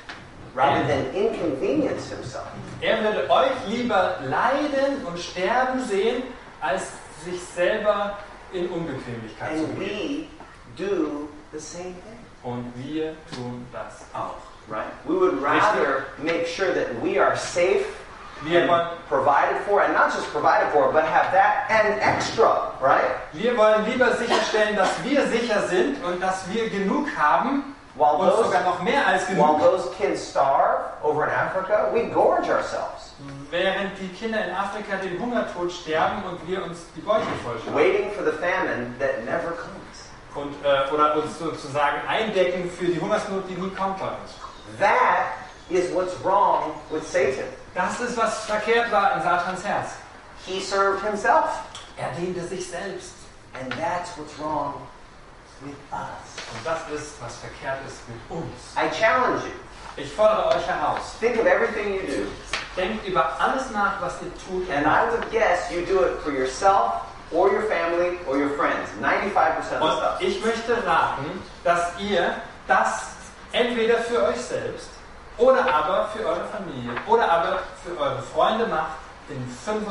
rather than inconvenience himself. Er würde euch lieber leiden und sterben sehen, als sich selber in Unbequemlichkeit zu And bringen. we do the same thing. Und wir tun das auch. Right? We would rather make sure that we are safe Wir and wollen, provided for, and not just provided for, but have that and extra, right? wir wollen lieber sicherstellen, dass wir sicher sind und dass wir genug haben While und those, sogar noch mehr als while genug. those kids starve over in Africa, we gorge ourselves, Während die Kinder in Afrika den Hungertod sterben und wir uns die Bäuche vollschlagen. waiting for the famine that never comes. Und, oder uns sozusagen eindecken für die Hungersnot, die nie kommt bei uns. That is what's wrong with Satan. Das ist, was verkehrt war in Satans Herz. He served himself, Er diente sich selbst. and that's what's wrong with us. Und das ist, was verkehrt ist mit uns. I challenge you. Ich fordere euch heraus. Think of everything you do, Denkt über alles nach, was ihr tut. and I would guess you do it for yourself or your family or your friends. 95% of the Und stuff. ich möchte raten, dass ihr das entweder für euch selbst oder aber für eure Familie oder aber für eure Freunde macht in 95%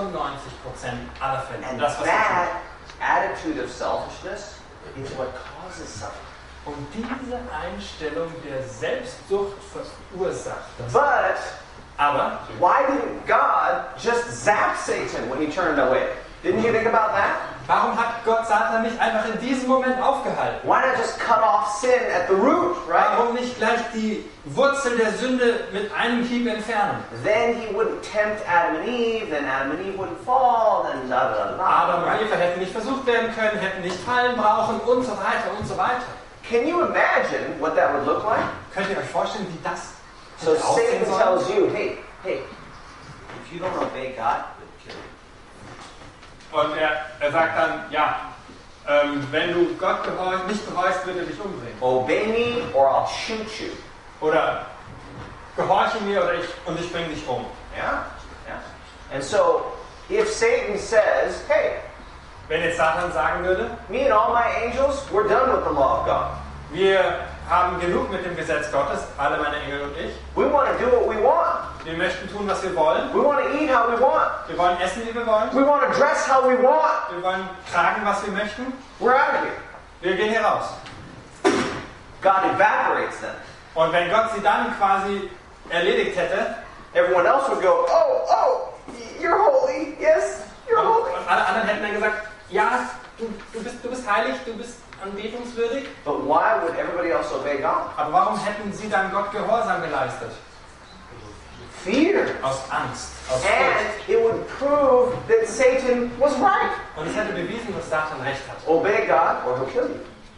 aller Fälle. And Das, was ihr that attitude of selfishness is what causes suffering. Und diese Einstellung der Selbstsucht verursacht das. But Aber why didn't God just zap Satan when he turned away? Didn't you think about that? warum hat Gott Satan nicht einfach in diesem Moment aufgehalten? Why not just cut off sin at the root, right? Warum nicht gleich die Wurzel der Sünde mit einem Hieb entfernen? Then he wouldn't tempt Adam and Eve, then Adam and Eve wouldn't fall, then da da da Adam da. und Eva hätten nicht versucht werden können, hätten nicht fallen brauchen und so weiter und so weiter. Can you imagine what that would look like? Könnt ihr euch vorstellen, wie das So hätte aussehen Satan sollen? tells you, hey, if you don't obey God, we'll kill you. Und er sagt dann, ja, wenn du Gott nicht gehorchst, wird er dich umbringen. Obey me or I'll shoot you. Oder gehorche mir oder ich bringe dich um. Yeah? Yeah. And so, if Satan says, hey, Wenn jetzt Satan sagen würde, me and all my angels, we're done with the law of God. wir haben genug mit dem Gesetz Gottes, alle meine Engel und ich. We want to do what we want. Wir möchten tun, was wir wollen. We want to eat how we want. Wir wollen essen, wie wir wollen. We want to dress how we want. Wir wollen tragen, was wir möchten. We're out of here. Wir gehen hier raus. God evaporates them. Und wenn Gott sie dann quasi erledigt hätte, Everyone else would go, oh, you're holy. Yes, you're holy. und alle anderen hätten dann gesagt, ja, du bist heilig, du bist anbetungswürdig. But why would everybody else obey God? Aber warum hätten sie dann Gott Gehorsam geleistet? Fear. Aus Angst, aus Furcht. And it would prove that Satan was right. Und es hätte bewiesen, dass Satan recht hat. Obey God or he'll kill you.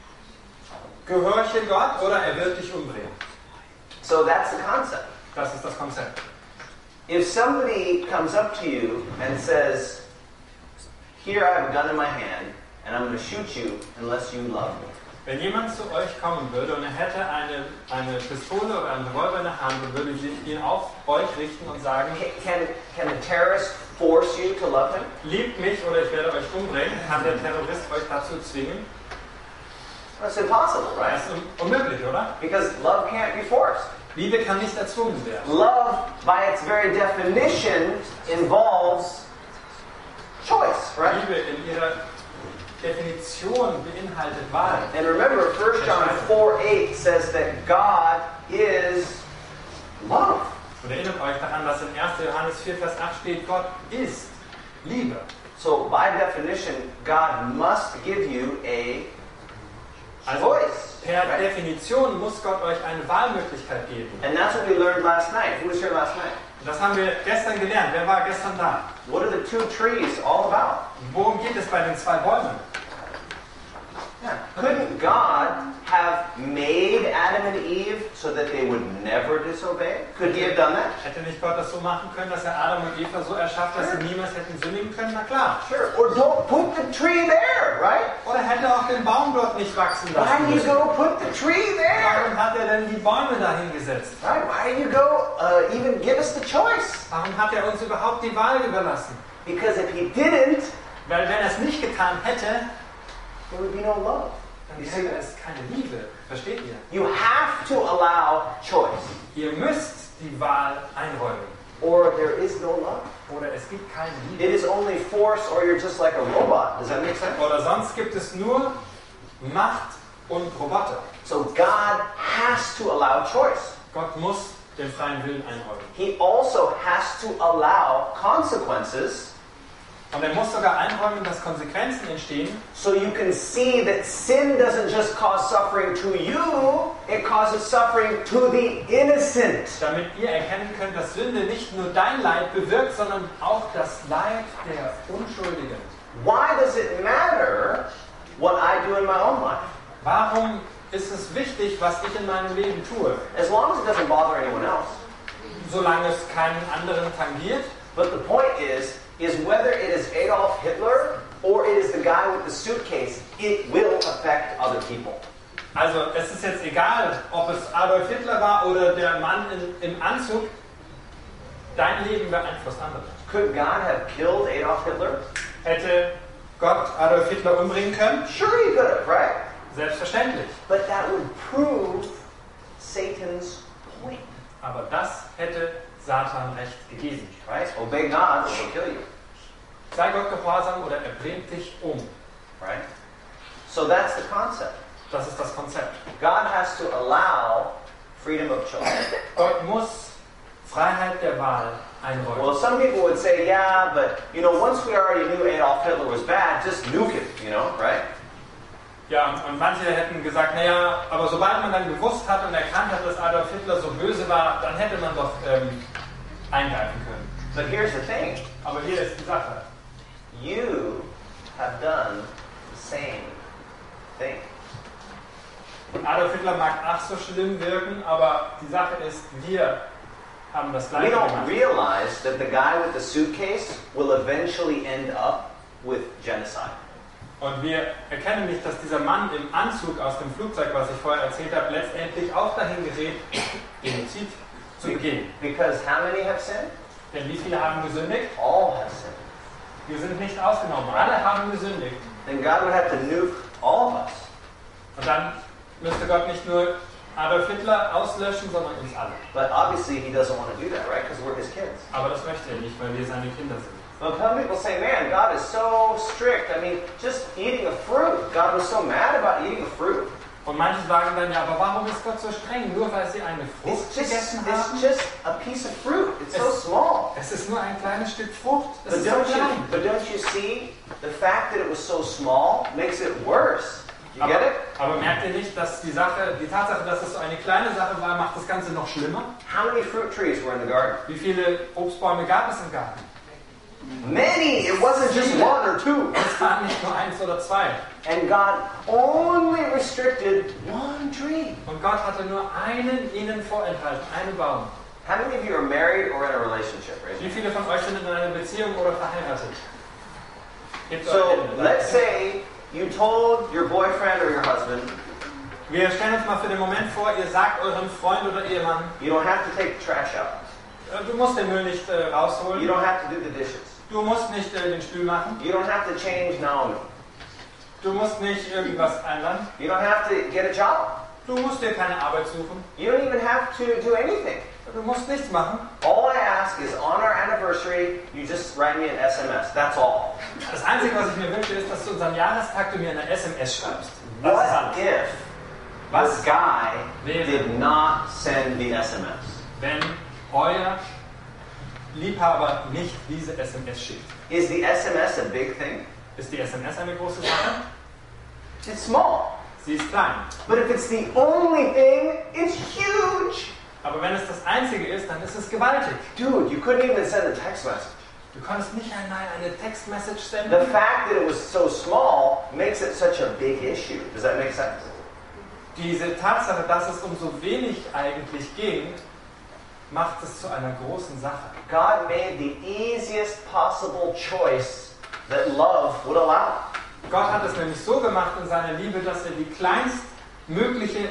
Gehorche Gott oder er wird dich umbringen. So that's the concept. Das ist das Konzept. If somebody comes up to you and says, here I have a gun in my hand and I'm going to shoot you unless you love me. Wenn jemand zu euch kommen würde und er hätte eine Pistole oder einen Revolver in der Hand und würde ihn auf euch richten und sagen, Can the terrorist force you to love him? liebt mich oder ich werde euch umbringen, kann der Terrorist euch dazu zwingen? That's impossible, Das right? ist unmöglich, oder? Because love can't be forced. Liebe kann nicht erzwungen werden. Love, by its very definition, involves choice, right? Liebe in ihrer Definition beinhaltet Wahl. And remember, 1 John 4:8 says that God is love. Und erinnert euch daran, dass in 1. Johannes 4, Vers 8 steht, Gott ist Liebe. So, by definition, God must give you a choice. Per right? Definition muss Gott euch eine Wahlmöglichkeit geben. And that's what we learned last night. Who was here last night? Und das haben wir gestern gelernt. Wer war gestern da? What are the two trees all about? Worum geht es bei den zwei Bäumen? Yeah. Couldn't God have made Adam and Eve so that they would never disobey? Could he have done that? Hätte nicht Gott das so machen können, dass er Adam und Eva so erschafft, dass sie niemals hätten sündigen können? Na klar. Sure. Or don't put the tree there, right? Oder hätte er auch den Baum dort nicht wachsen Why lassen do you müssen? go put the tree there? Warum hat er denn die Bäume dahin gesetzt? Right? Why do you go even give us the choice? Warum hat er uns überhaupt die Wahl überlassen? Because if he didn't, Weil wenn er es nicht getan hätte, there would be no love. dann gäbe es keine Liebe. Versteht ihr? You have to allow choice, Ihr müsst die Wahl einräumen. or there is no love. Oder es gibt keine It Liebe. is only force, or you're just like a robot. Does that make sense? Oder sonst gibt es nur Macht und Roboter. So God has to allow choice. Gott muss den freien Willen einräumen. He also has to allow consequences Und er muss sogar einräumen, dass Konsequenzen entstehen, so you can see that sin doesn't just cause suffering to you, it causes suffering to the innocent. damit ihr erkennen könnt, dass Sünde nicht nur dein Leid bewirkt, sondern auch das Leid der Unschuldigen. Why does it matter what I do in my own life? Warum ist es wichtig, was ich in meinem Leben tue? As long as it doesn't bother anyone else. Solange es keinen anderen tangiert. But the point is whether it is Adolf Hitler or it is the guy with the suitcase, it will affect other people. Also es ist jetzt egal, ob es Adolf Hitler war oder der Mann im Anzug. Dein Leben beeinflusst andere. Could God have killed Adolf Hitler? Hätte Gott Adolf Hitler umbringen können? Sure he could have, right? Selbstverständlich. But that would prove Satan's point, Aber das hätte Satan recht gegeben. right? Obey God or he'll kill you, Sei Gott gehorsam oder er bringt dich um. right? So that's the concept. Das ist das Konzept. God has to allow freedom of choice. Gott muss Freiheit der Wahl einräumen. Well, some people would say, yeah, but, once we already knew Adolf Hitler was bad, just nuke him, right? Ja, und manche hätten gesagt, naja, aber sobald man dann gewusst hat und erkannt hat, dass Adolf Hitler so böse war, dann hätte man doch eingreifen können. But here's the thing. Aber hier ist die Sache. You have done the same thing. Und Adolf Hitler mag ach so schlimm wirken, aber die Sache ist, wir haben das We Gleiche don't gemacht. realize that the guy with the suitcase will eventually end up with genocide. Und wir erkennen nicht, dass dieser Mann im Anzug aus dem Flugzeug, was ich vorher erzählt habe, letztendlich auch dahin gerät, Genozid zu begehen. Because how many have sinned? Denn wie viele haben gesündigt? All have sinned. Wir sind nicht ausgenommen. Alle haben gesündigt. Then God would have to nuke all of us. Und dann müsste Gott nicht nur Adolf Hitler auslöschen, sondern uns alle. But obviously he doesn't want to do that, right? Because we're his kids. Aber das möchte er nicht, weil wir seine Kinder sind. But some people say, man, God is so strict. I mean, just eating a fruit. God was so mad about eating a fruit. Und manche sagen dann, ja, aber warum ist Gott so streng? Nur weil sie eine Frucht It's gegessen haben? just a piece of fruit. It's so small. Es ist nur ein kleines Stück Frucht. Es But ist so klein. don't you see, the fact that it was so small makes it worse. You get it? Aber merkt ihr nicht, dass die Tatsache, dass es so eine kleine Sache war, macht das Ganze noch schlimmer? How many fruit trees were in the garden? Wie viele Obstbäume gab es im Garten? Many. It wasn't just one or two. Es waren nicht nur eins oder zwei. And God only restricted one tree. Und Gott hatte nur einen ihnen vorenthalten, einen Baum. How many of you are married or in a relationship? Right? Wie viele von euch sind in einer Beziehung oder verheiratet? Gebt So eure Hände. let's say you told your boyfriend or your husband, Wir stellen uns mal für den Moment vor, ihr sagt eurem Freund oder Ehemann, you don't have to take the trash out. du musst den Müll nicht You rausholen, don't have to do the dishes. du musst nicht den Spül machen, You don't have to change Naomi. du musst nicht irgendwas ändern, You don't have to get a job. du musst dir keine Arbeit suchen, You don't even have to do anything. du musst nichts machen. All I ask is on our anniversary, you just write me an SMS. That's all. Das Einzige, was ich mir wünsche, ist, dass zu unserem Jahrestag du mir eine SMS schreibst. Das ist What alles. if Was this guy wäre, did not send the SMS? wenn euer Liebhaber nicht diese SMS schickt? Is the SMS a big thing? Ist die SMS eine große Sache? It's small. Sie ist klein. But if it's the only thing, it's huge. Aber wenn es das Einzige ist, dann ist es gewaltig. Dude, you couldn't even send a text message. Du konntest nicht einmal eine Textmessage The senden. fact that it was so small makes it such a big issue. Does that make sense? Diese Tatsache, dass es um so wenig eigentlich ging, macht es zu einer großen Sache. God made the easiest possible choice that love would allow. Gott hat es nämlich so gemacht in seiner Liebe, dass er die kleinstmögliche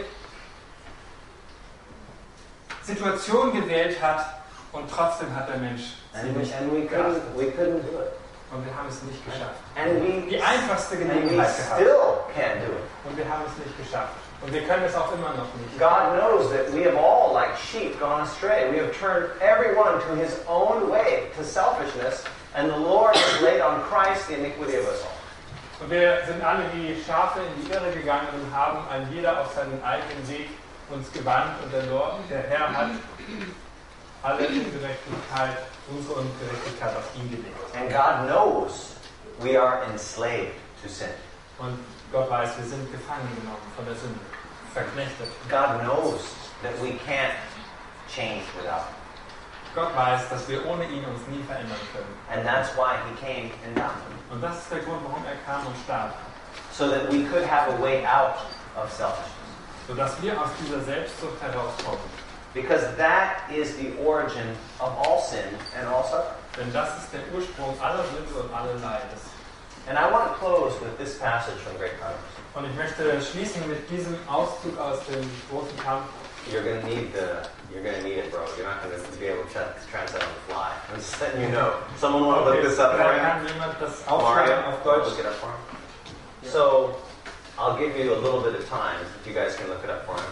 Situation gewählt hat und trotzdem hat der Mensch sie And nicht we geachtet. couldn't do it. Und wir haben es nicht geschafft. And Die einfachste we Gelegenheit gehabt. still can't do it. Und wir haben es nicht geschafft. Und wir können es auch immer noch nicht. God knows that we have all, like sheep, gone astray. We have turned everyone to his own way, to selfishness, and the Lord has laid on Christ the iniquity of us all. Und wir sind alle wie Schafe in die Irre gegangen und haben ein jeder auf seinen eigenen Weg uns gewandt. Und der Herr hat alle Ungerechtigkeit, unsere Ungerechtigkeit auf ihn gelegt. And God knows we are enslaved to sin. Und Gott weiß, wir sind gefangen genommen von der Sünde, verknechtet. God knows that we can't change without him. Gott weiß, dass wir ohne ihn uns nie verändern können. And that's why he came and died. Und das ist der Grund, warum er kam und starb. So that we could have a way out of selfishness. Sodass wir aus dieser Selbstsucht herauskommen. Because that is the origin of all sin and all suffering. Denn das ist der Ursprung aller Sünde und aller Leides. And I want to close with this passage from Great Controversy. Und ich möchte schließen mit diesem Auszug aus dem großen Kampf. You're gonna need it, bro. You're not gonna be able to translate on the fly. I'm just letting you know. Someone want to look this up for Vielleicht you? kann jemand das aufschreiben auf Deutsch. Look it up for him. So, I'll give you a little bit of time if you guys can look it up for him.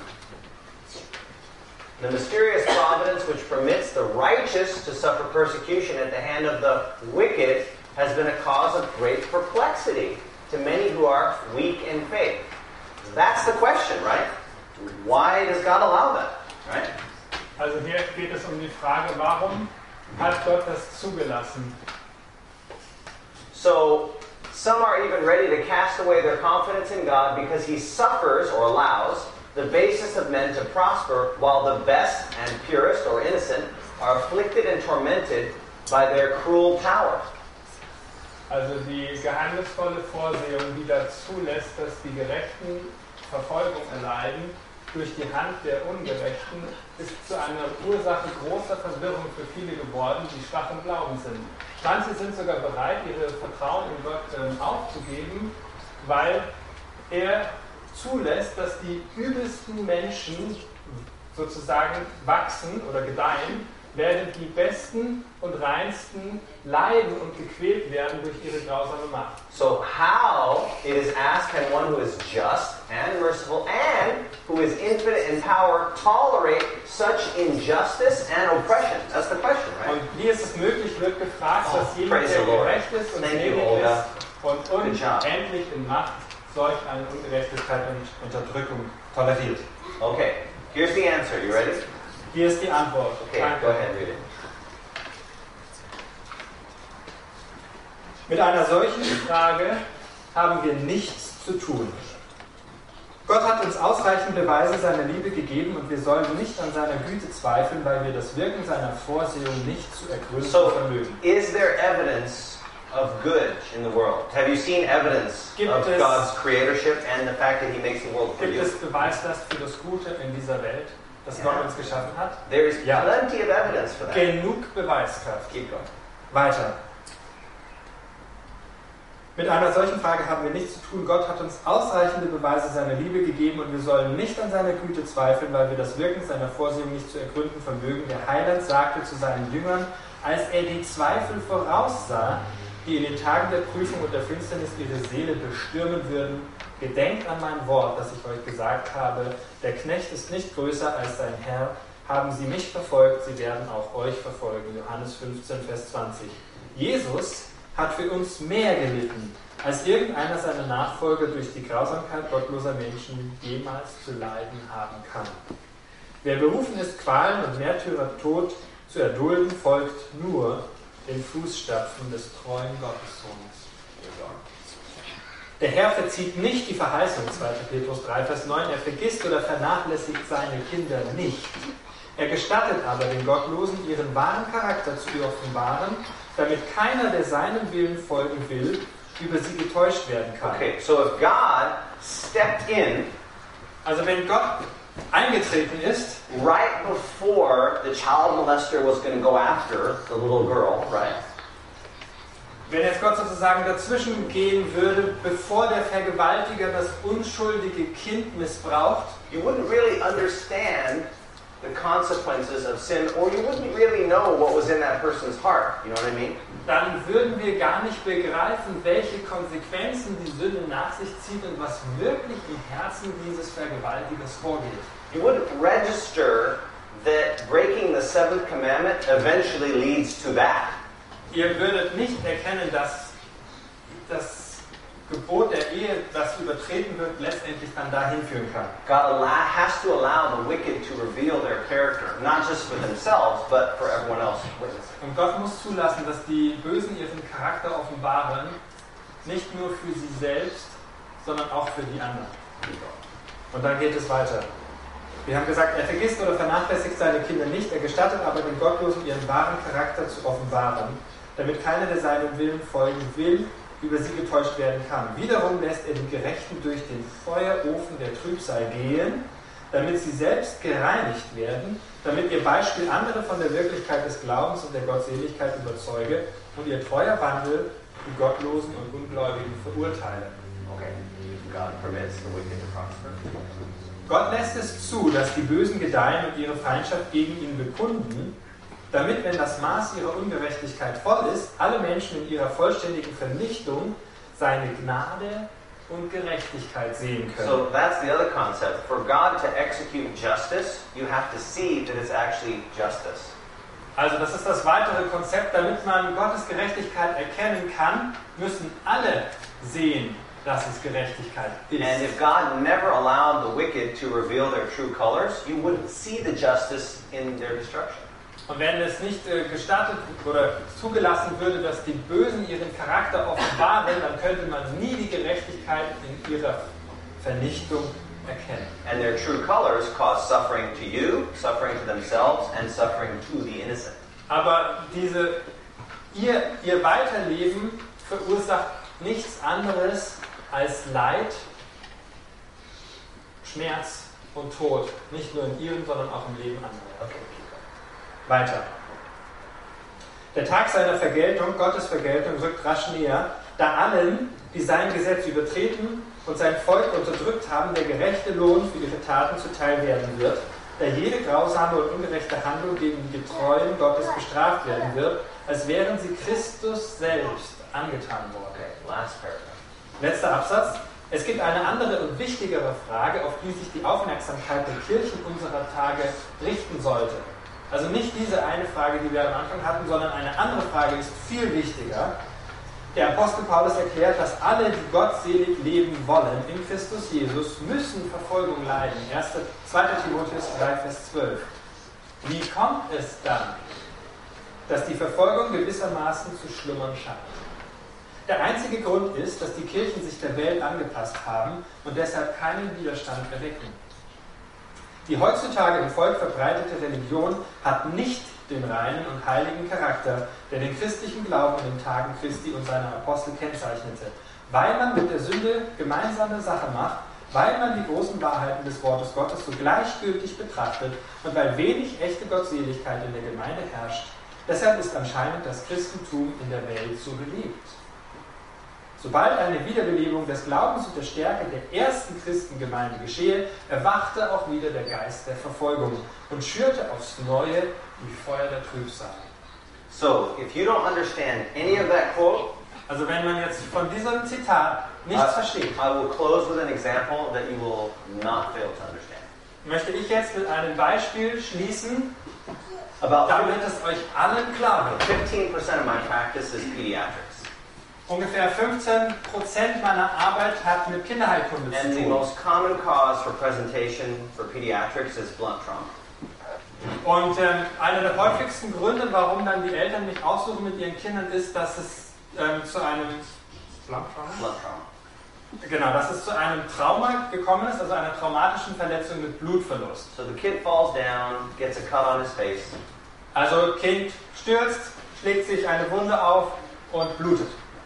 The mysterious providence which permits the righteous to suffer persecution at the hand of the wicked has been a cause of great perplexity to many who are weak in faith. That's the question, right? Why does God allow that, right? Also hier geht es um die Frage, warum hat Gott das zugelassen? So, some are even ready to cast away their confidence in God because He suffers or allows the basest of men to prosper, while the best and purest or innocent are afflicted and tormented by their cruel power. Also die geheimnisvolle Vorsehung, die da zulässt, dass die Gerechten Verfolgung erleiden durch die Hand der Ungerechten, ist zu einer Ursache großer Verwirrung für viele geworden, die schwach im Glauben sind. Manche sind sogar bereit, ihre Vertrauen in Gott aufzugeben, weil er zulässt, dass die übelsten Menschen sozusagen wachsen oder gedeihen, während die Besten und Reinsten leiden und gequält werden durch ihre grausame Macht. So how, it is asked, can one who is just and merciful and who is infinite in power tolerate such injustice and oppression? That's the question, right? Und wie ist es möglich, wird gefragt, dass jemand, praise der the Lord. gerecht ist und Thank you, gnädig Olga. ist und unendlich in Macht solch eine Ungerechtigkeit und Unterdrückung toleriert. Okay, here's the answer. You ready? Hier ist die Antwort. Okay, Danke. go ahead, read it. Mit einer solchen Frage haben wir nichts zu tun. Gott hat uns ausreichend Beweise seiner Liebe gegeben und wir sollen nicht an seiner Güte zweifeln, weil wir das Wirken seiner Vorsehung nicht zu ergründen vermögen. Is there evidence of good in the world? Have you seen evidence of God's creatorship and the fact that He makes the world for Gibt you? es Beweislast für das Gute in dieser Welt, das Gott uns geschaffen hat? There is Ja. plenty of evidence for that. Genug Beweiskraft. Keep going. Weiter. Mit einer solchen Frage haben wir nichts zu tun. Gott hat uns ausreichende Beweise seiner Liebe gegeben und wir sollen nicht an seiner Güte zweifeln, weil wir das Wirken seiner Vorsehung nicht zu ergründen vermögen. Der Heiland sagte zu seinen Jüngern, als er die Zweifel voraussah, die in den Tagen der Prüfung und der Finsternis ihre Seele bestürmen würden, gedenkt an mein Wort, das ich euch gesagt habe, der Knecht ist nicht größer als sein Herr. Haben sie mich verfolgt, sie werden auch euch verfolgen. Johannes 15, Vers 20. Jesus hat für uns mehr gelitten, als irgendeiner seiner Nachfolger durch die Grausamkeit gottloser Menschen jemals zu leiden haben kann. Wer berufen ist, Qualen und Märtyrertod zu erdulden, folgt nur den Fußstapfen des treuen Gottessohnes. Der Herr verzieht nicht die Verheißung, 2. Petrus 3, Vers 9, er vergisst oder vernachlässigt seine Kinder nicht. Er gestattet aber den Gottlosen, ihren wahren Charakter zu offenbaren, damit keiner, der seinem Willen folgen will, über sie getäuscht werden kann. Okay, so if God stepped in, Also wenn Gott eingetreten ist, right before the child molester was going to go after the little girl, right? wenn jetzt Gott sozusagen dazwischen gehen würde, bevor der Vergewaltiger das unschuldige Kind missbraucht, You wouldn't really understand the consequences of sin, or you wouldn't really know what was in that person's heart. You know what I mean? dann würden wir gar nicht begreifen, welche Konsequenzen die Sünde nach sich zieht und was wirklich im Herzen dieses Vergewaltigers vorgeht. You wouldn't register that breaking the seventh commandment eventually leads to that. Ihr würdet nicht erkennen, dass das Gebot der Ehe, das übertreten wird, letztendlich dann dahin führen kann. God has to allow the wicked to reveal their character, not just for themselves, but for everyone else witnessing. Und Gott muss zulassen, dass die Bösen ihren Charakter offenbaren, nicht nur für sie selbst, sondern auch für die anderen. Und dann geht es weiter. Wir haben gesagt, er vergisst oder vernachlässigt seine Kinder nicht, er gestattet aber den Gottlosen, ihren wahren Charakter zu offenbaren, damit keiner, der seinem Willen folgen will, über sie getäuscht werden kann. Wiederum lässt er die Gerechten durch den Feuerofen der Trübsal gehen, damit sie selbst gereinigt werden, damit ihr Beispiel andere von der Wirklichkeit des Glaubens und der Gottseligkeit überzeuge und ihr treuer Wandel die Gottlosen und Ungläubigen verurteile. Okay. God permits the wicked to prosper. Gott lässt es zu, dass die Bösen gedeihen und ihre Feindschaft gegen ihn bekunden, damit, wenn das Maß ihrer Ungerechtigkeit voll ist, alle Menschen in ihrer vollständigen Vernichtung seine Gnade und Gerechtigkeit sehen können. So that's the other concept. For God to execute justice, you have to see that it's actually justice. Also das ist das weitere Konzept, damit man Gottes Gerechtigkeit erkennen kann, müssen alle sehen, dass es Gerechtigkeit ist. And if God never allowed the wicked to reveal their true colors, you wouldn't see the justice in their destruction. Und wenn es nicht gestattet oder zugelassen würde, dass die Bösen ihren Charakter offenbaren, dann könnte man nie die Gerechtigkeit in ihrer Vernichtung erkennen. And their true colors cause suffering to you, suffering to themselves, and suffering to the innocent. Aber ihr Weiterleben verursacht nichts anderes als Leid, Schmerz und Tod. Nicht nur in ihrem, sondern auch im Leben anderer. Okay. Weiter. Der Tag seiner Vergeltung, Gottes Vergeltung, rückt rasch näher, da allen, die sein Gesetz übertreten und sein Volk unterdrückt haben, der gerechte Lohn für ihre Taten zuteil werden wird, da jede grausame und ungerechte Handlung gegen die Getreuen Gottes bestraft werden wird, als wären sie Christus selbst angetan worden. Okay, last paragraph. Letzter Absatz. Es gibt eine andere und wichtigere Frage, auf die sich die Aufmerksamkeit der Kirchen unserer Tage richten sollte. Also nicht diese eine Frage, die wir am Anfang hatten, sondern eine andere Frage ist viel wichtiger. Der Apostel Paulus erklärt, dass alle, die gottselig leben wollen in Christus Jesus, müssen Verfolgung leiden. 2. Timotheus 3, Vers 12. Wie kommt es dann, dass die Verfolgung gewissermaßen zu schlummern scheint? Der einzige Grund ist, dass die Kirchen sich der Welt angepasst haben und deshalb keinen Widerstand erwecken. Die heutzutage im Volk verbreitete Religion hat nicht den reinen und heiligen Charakter, der den christlichen Glauben in den Tagen Christi und seiner Apostel kennzeichnete, weil man mit der Sünde gemeinsame Sache macht, weil man die großen Wahrheiten des Wortes Gottes so gleichgültig betrachtet und weil wenig echte Gottseligkeit in der Gemeinde herrscht. Deshalb ist anscheinend das Christentum in der Welt so beliebt. Sobald eine Wiederbelebung des Glaubens und der Stärke der ersten Christengemeinde geschehe, erwachte auch wieder der Geist der Verfolgung und schürte aufs Neue wie Feuer der Trübsal. So, if you don't understand any of that quote, Also wenn man jetzt von diesem Zitat nichts versteht, I will close with an example that you will not fail to understand. möchte ich jetzt mit einem Beispiel schließen, About damit es euch allen klar wird. 15% of my practice is pediatrics. Ungefähr 15% meiner Arbeit hat mit Kinderheilkunde And zu the tun. most common cause for presentation for pediatrics is blunt trauma. Und einer der häufigsten Gründe, warum dann die Eltern mich aussuchen mit ihren Kindern, ist, dass es zu einem Blunt trauma. Genau, dass es zu einem Trauma gekommen ist, also einer traumatischen Verletzung mit Blutverlust. So the kid falls down, gets a cut on his face, Also Kind stürzt, schlägt sich eine Wunde auf und blutet.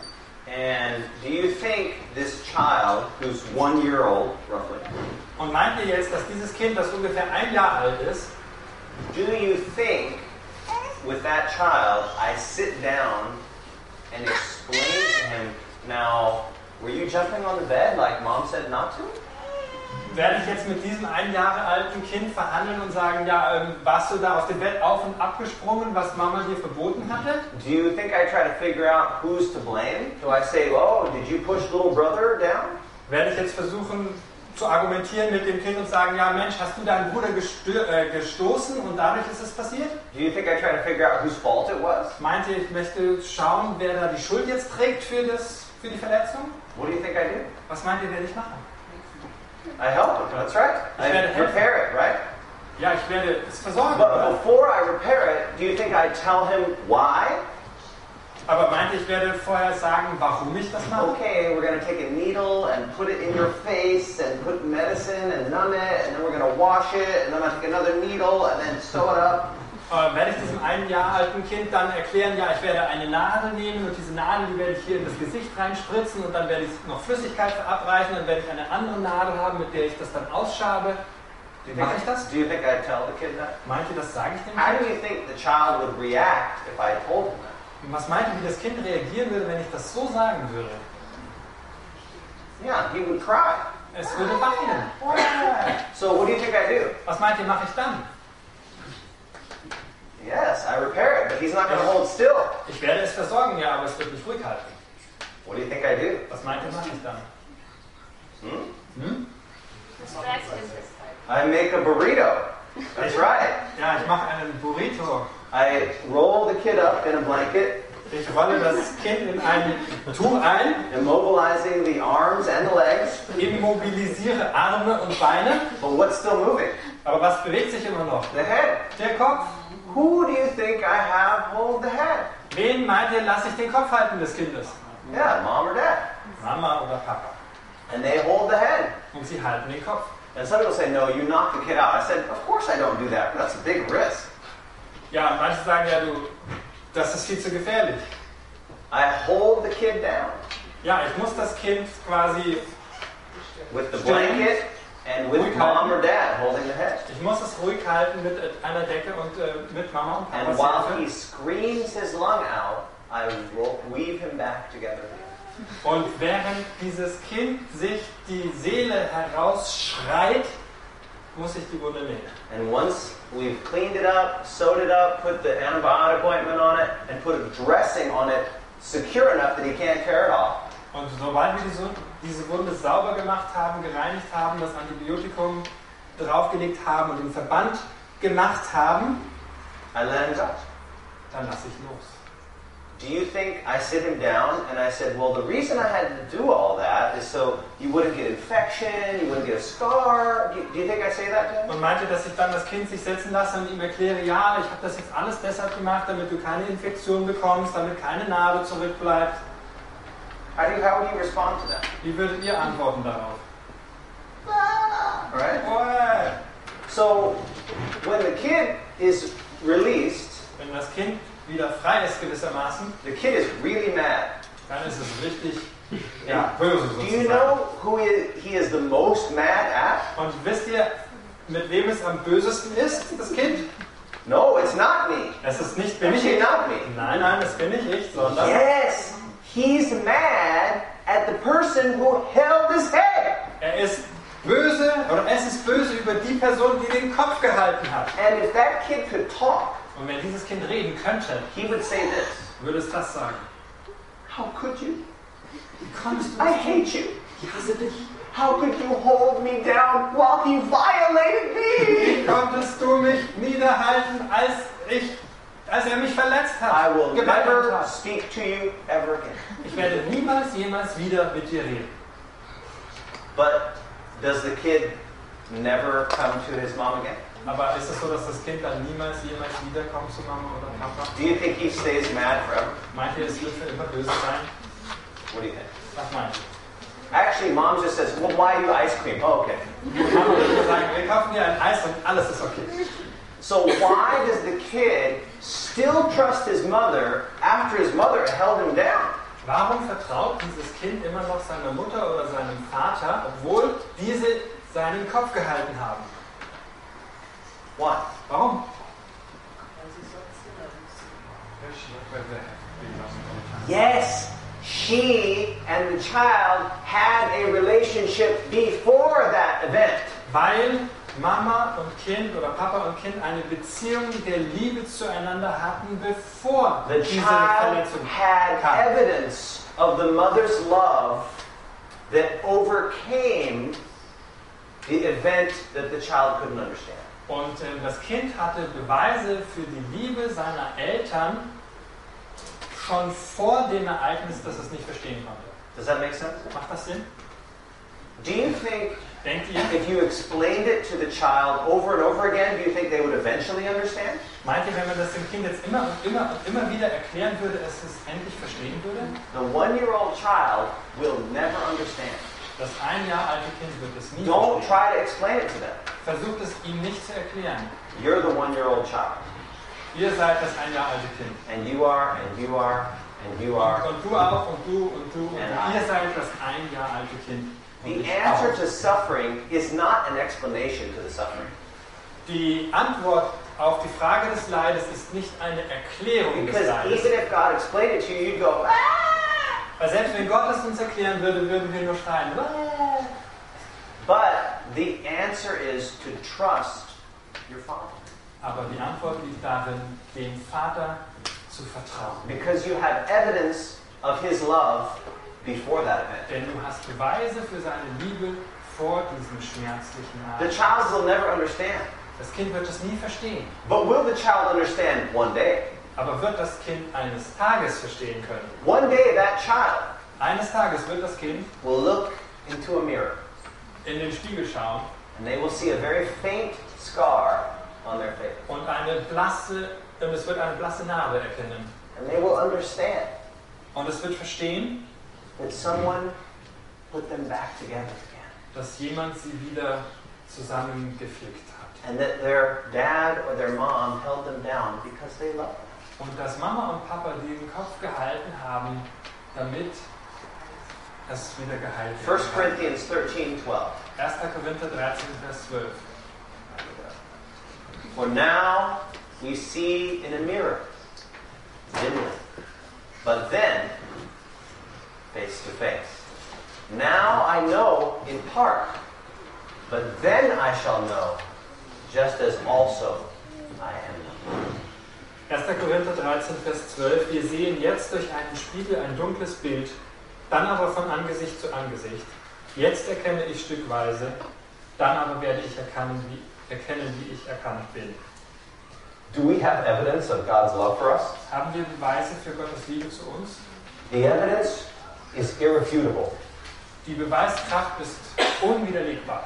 and do you think this child, who's 1 year old, roughly, Und meint ihr jetzt, dass dieses Kind, das ungefähr 1 Jahr alt ist, do you think with that child I sit down and explain to him, now, were you jumping on the bed like mom said not to? werde ich jetzt mit diesem 1 Jahre alten Kind verhandeln und sagen, ja, warst du da auf dem Bett auf und abgesprungen, was Mama dir verboten hatte? Do you think I try to figure out who's to blame? Do I say, oh, did you push little brother down? Werde ich jetzt versuchen zu argumentieren mit dem Kind und sagen, ja Mensch, hast du deinen Bruder gestoßen und dadurch ist es passiert? Do you think I try to figure out whose fault it was? Meint ihr, ich möchte schauen, wer da die Schuld jetzt trägt für die Verletzung? What do you think I do? Was meint ihr, werde ich machen? I help him, that's right. I repair it, right? Ja, ich werde es versorgen. But Oder? before I repair it, do you think I tell him why? Aber meint ihr, ich werde vorher sagen, warum ich das mache? Okay, we're going to take a needle and put it in your face and put medicine and numb it, and then we're going to wash it, and then I'm going to take another needle and then sew it up. Werde ich diesem 1 Jahr alten Kind dann erklären, ja, ich werde eine Nadel nehmen und diese Nadel, die werde ich hier in das Gesicht reinspritzen und dann werde ich noch Flüssigkeit verabreichen, dann werde ich eine andere Nadel haben, mit der ich das dann ausschabe. Mache ich das? Do you think I'd tell the kid that? Meint ihr, das sage ich dem How do Kind? you think the child would react if I told him that? Und was meint ihr, wie das Kind reagieren würde, wenn ich das so sagen würde? Yeah, he would cry. Es würde weinen. So what do you think I do? Was meint ihr, mache ich dann? Yes, I repair it, but he's not going to hold still. Ich werde es versorgen, ja, aber es wird mich ruhig halten. What do you think I do? Was meint ihr, mache ich dann? I make a burrito. That's right. Ja, ich mache einen Burrito. I roll the kid up in a blanket Ich rolle das Kind in ein Tuch ein, immobilizing the arms and the legs. immobilisiere Arme und Beine. But what's still moving? Aber was bewegt sich immer noch? The head. Der Kopf. Who do you think I have hold the head? Wen meint ihr, lasse ich den Kopf halten des Kindes? Yeah, mom or dad. Mama oder Papa. And they hold the head. Und sie halten den Kopf. And some people say, no, you knock the kid out. I said, of course I don't do that. That's a big risk. Ja, und manche sagen ja, das ist viel zu gefährlich. I hold the kid down Ja, ich muss das Kind quasi, with the blanket and with mom or dad holding the head. ich muss es ruhig halten mit einer Decke und mit Mama und And Papas while he Hilfe. screams his lung out, I weave him back together. Und während dieses Kind sich die Seele herausschreit, muss ich die Wunde nähen. And once we've cleaned it up, sewed it up, put the antibiotic ointment on it, and put a dressing on it secure enough that he can't tear it off, Und sobald wir diese Wunde sauber gemacht haben, gereinigt haben, das Antibiotikum draufgelegt haben und den Verband gemacht haben, I let him go. dann lasse ich los. Do you think I sit him down and I said, well, the reason I had to do all that is so you wouldn't get infection, you wouldn't get a scar? Do you think I say that to him? Und meinte, dass ich dann das Kind sich setzen lasse und ihm erkläre, ja, ich habe das jetzt alles deshalb gemacht, damit du keine Infektion bekommst, damit keine Narbe zurückbleibt. How would you respond to that? Wie würdet ihr antworten darauf? Right? Oh, So when the kid is released, wenn das Kind wieder frei ist gewissermaßen, the kid is really mad. dann ist es richtig böse Do you sozusagen. know who he is the most mad at? Und wisst ihr, mit wem es am bösesten ist, das Kind? No, it's not me. Es ist nicht bin ich. Actually, not me. Nein, das bin nicht ich, sondern Yes, he's mad at the person who held his head. er ist böse, oder es ist böse über die Person, die den Kopf gehalten hat. And if that kid could talk, Und wenn dieses Kind reden könnte, he would say this. würde es das sagen. How could you? Wie konntest du I das tun? hate you. Ich hasse dich. How could you hold me down while he violated Wie me? konntest du mich niederhalten, als er mich verletzt I hat? will geweigert never hat? speak to you ever again. Ich werde jemals wieder mit dir reden. But does the kid never come to his mom again? Aber ist es so, dass das Kind dann jemals wiederkommt zu Mama oder Papa? Do you think he stays mad forever? Meint ihr, es wird für immer böse sein? What do you think? Was meint ihr? Actually, mom just says, well, why do ice cream? Oh, okay. Mama würde sagen, wir kaufen dir ein Eis und alles ist okay. So why does the kid still trust his mother after his mother held him down? Warum vertraut dieses Kind immer noch seiner Mutter oder seinem Vater, obwohl diese seinen Kopf gehalten haben? Why? Warum? Yes, she and the child had a relationship before that event. Weil Mama und Kind oder Papa und Kind eine Beziehung der Liebe zueinander hatten, bevor The diese child Verletzung had kam. evidence of the mother's love that overcame the event that the child couldn't understand. Und das Kind hatte Beweise für die Liebe seiner Eltern schon vor dem Ereignis, dass es nicht verstehen konnte. Does that make sense? Macht das Sinn? Do you think Denkt ihr, if you explained it to the child over and over again, do you think they would eventually understand? meint ihr, wenn man das dem Kind jetzt immer und immer wieder erklären würde, es endlich verstehen würde? The 1-year-old child will never understand. Das 1 Jahr alte Kind wird es nie Don't verstehen. try to explain it to them. Versucht es ihm nicht zu erklären. You're the 1-year-old child. Ihr seid das 1 Jahr alte Kind. And you are, and you are, and you are. Und du auch, und du, und du, und And ihr seid das 1 Jahr alte Kind. Und The ich answer auch. to suffering is not an explanation to the suffering. Die Antwort auf die Frage des Leides ist nicht eine Erklärung des Because Leides. even if God explained it to you, you'd go, ah! Weil selbst wenn Gott es uns erklären würde, würden wir nur schreien. But the answer is to trust your Father. Aber die Antwort liegt darin, dem Vater zu vertrauen. Because you have evidence of His love before that event. Denn du hast Beweise für seine Liebe vor diesem schmerzlichen The Ereignis. child will never understand. Das Kind wird es nie verstehen. But will the child understand one day? Aber wird das Kind eines Tages verstehen können? One day that child Eines Tages wird das Kind will look into a mirror in den Spiegel schauen and they will see a very faint scar on their face. und es wird eine blasse Narbe erkennen. And they will understand Und es wird verstehen, that someone put them back together again. dass jemand sie wieder zusammengeflickt hat. And that their dad or their mom held them down because they loved them. Und dass Mama und Papa diesen Kopf gehalten haben, damit es wieder geheilt 1 werden kann. Corinthians 13:12. 1. Korinther 13, Vers 12. For now we see in a mirror, dimly, but then face to face. Now I know in part, but then I shall know, just as also I am known. 1. Korinther 13, Vers 12. Wir sehen jetzt durch einen Spiegel ein dunkles Bild, dann aber von Angesicht zu Angesicht. Jetzt erkenne ich stückweise, dann aber werde ich erkennen, wie ich erkannt bin. Do we have evidence of God's love for us? Haben wir Beweise für Gottes Liebe zu uns? The evidence is irrefutable. Die Beweiskraft ist unwiderlegbar.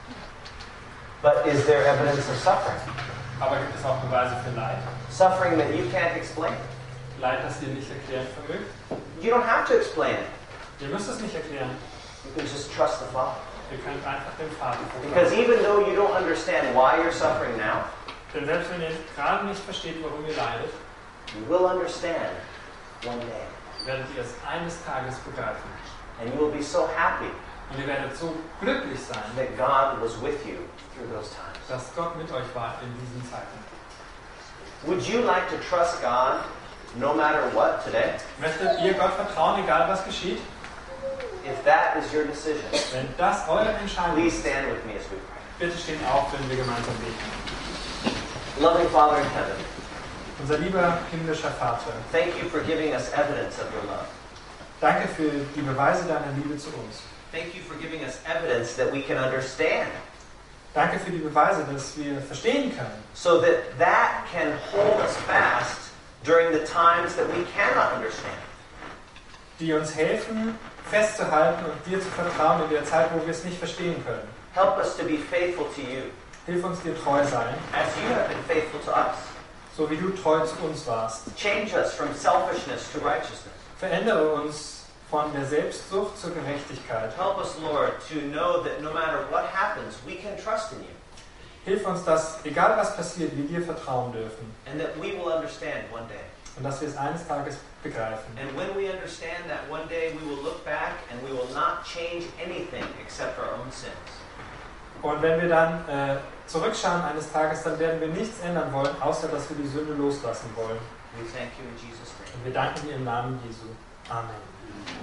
But is there evidence of suffering? Aber gibt es auch Beweise für Leid? Suffering that you can't explain. Leid, das ihr nicht erklären vermögt? You don't have to explain it. Ihr müsst es nicht erklären. You can just trust the Father. Ihr könnt einfach dem Vater Because vertrauen. even though you don't understand why you're suffering now, Denn selbst wenn ihr gerade nicht versteht, warum ihr leidet, you will understand one day. werdet ihr es eines Tages begreifen. And you will be so happy Und ihr werdet so glücklich sein, that God was with you through those times. dass Gott mit euch war in diesen Zeiten. Would you like to trust God no matter what today? Möchtet ihr Gott vertrauen, egal was geschieht? If that is your decision, Wenn das eure Entscheidung please ist, stand with me as we pray. bitte steht auf, wenn wir gemeinsam beten. Loving Father in heaven, Unser lieber himmlischer Vater, thank you for giving us evidence of your love. danke für die Beweise deiner Liebe zu uns. Thank you for giving us evidence that we can understand, Danke für die Beweise, dass wir verstehen können, so that can hold us fast during the times that we cannot understand. die uns helfen, festzuhalten und dir zu vertrauen in der Zeit, wo wir es nicht verstehen können. Help us to be faithful to you, Hilf uns, dir treu sein, as you have been faithful to us. so wie du treu zu uns warst. Change us from selfishness to righteousness. Verändere uns von der Selbstsucht zur Gerechtigkeit. Help us, Lord, to know that no matter what happens, we can trust in you, Hilf uns, dass, egal was passiert, wir dir vertrauen dürfen and that we will understand one day. und dass wir es eines Tages begreifen. And when we understand that one day, we will look back and we will not change anything except our own sins. Und wenn wir dann zurückschauen eines Tages, dann werden wir nichts ändern wollen, außer dass wir die Sünde loslassen wollen. We thank you in Jesus' name. Und wir danken dir im Namen Jesu. Amen.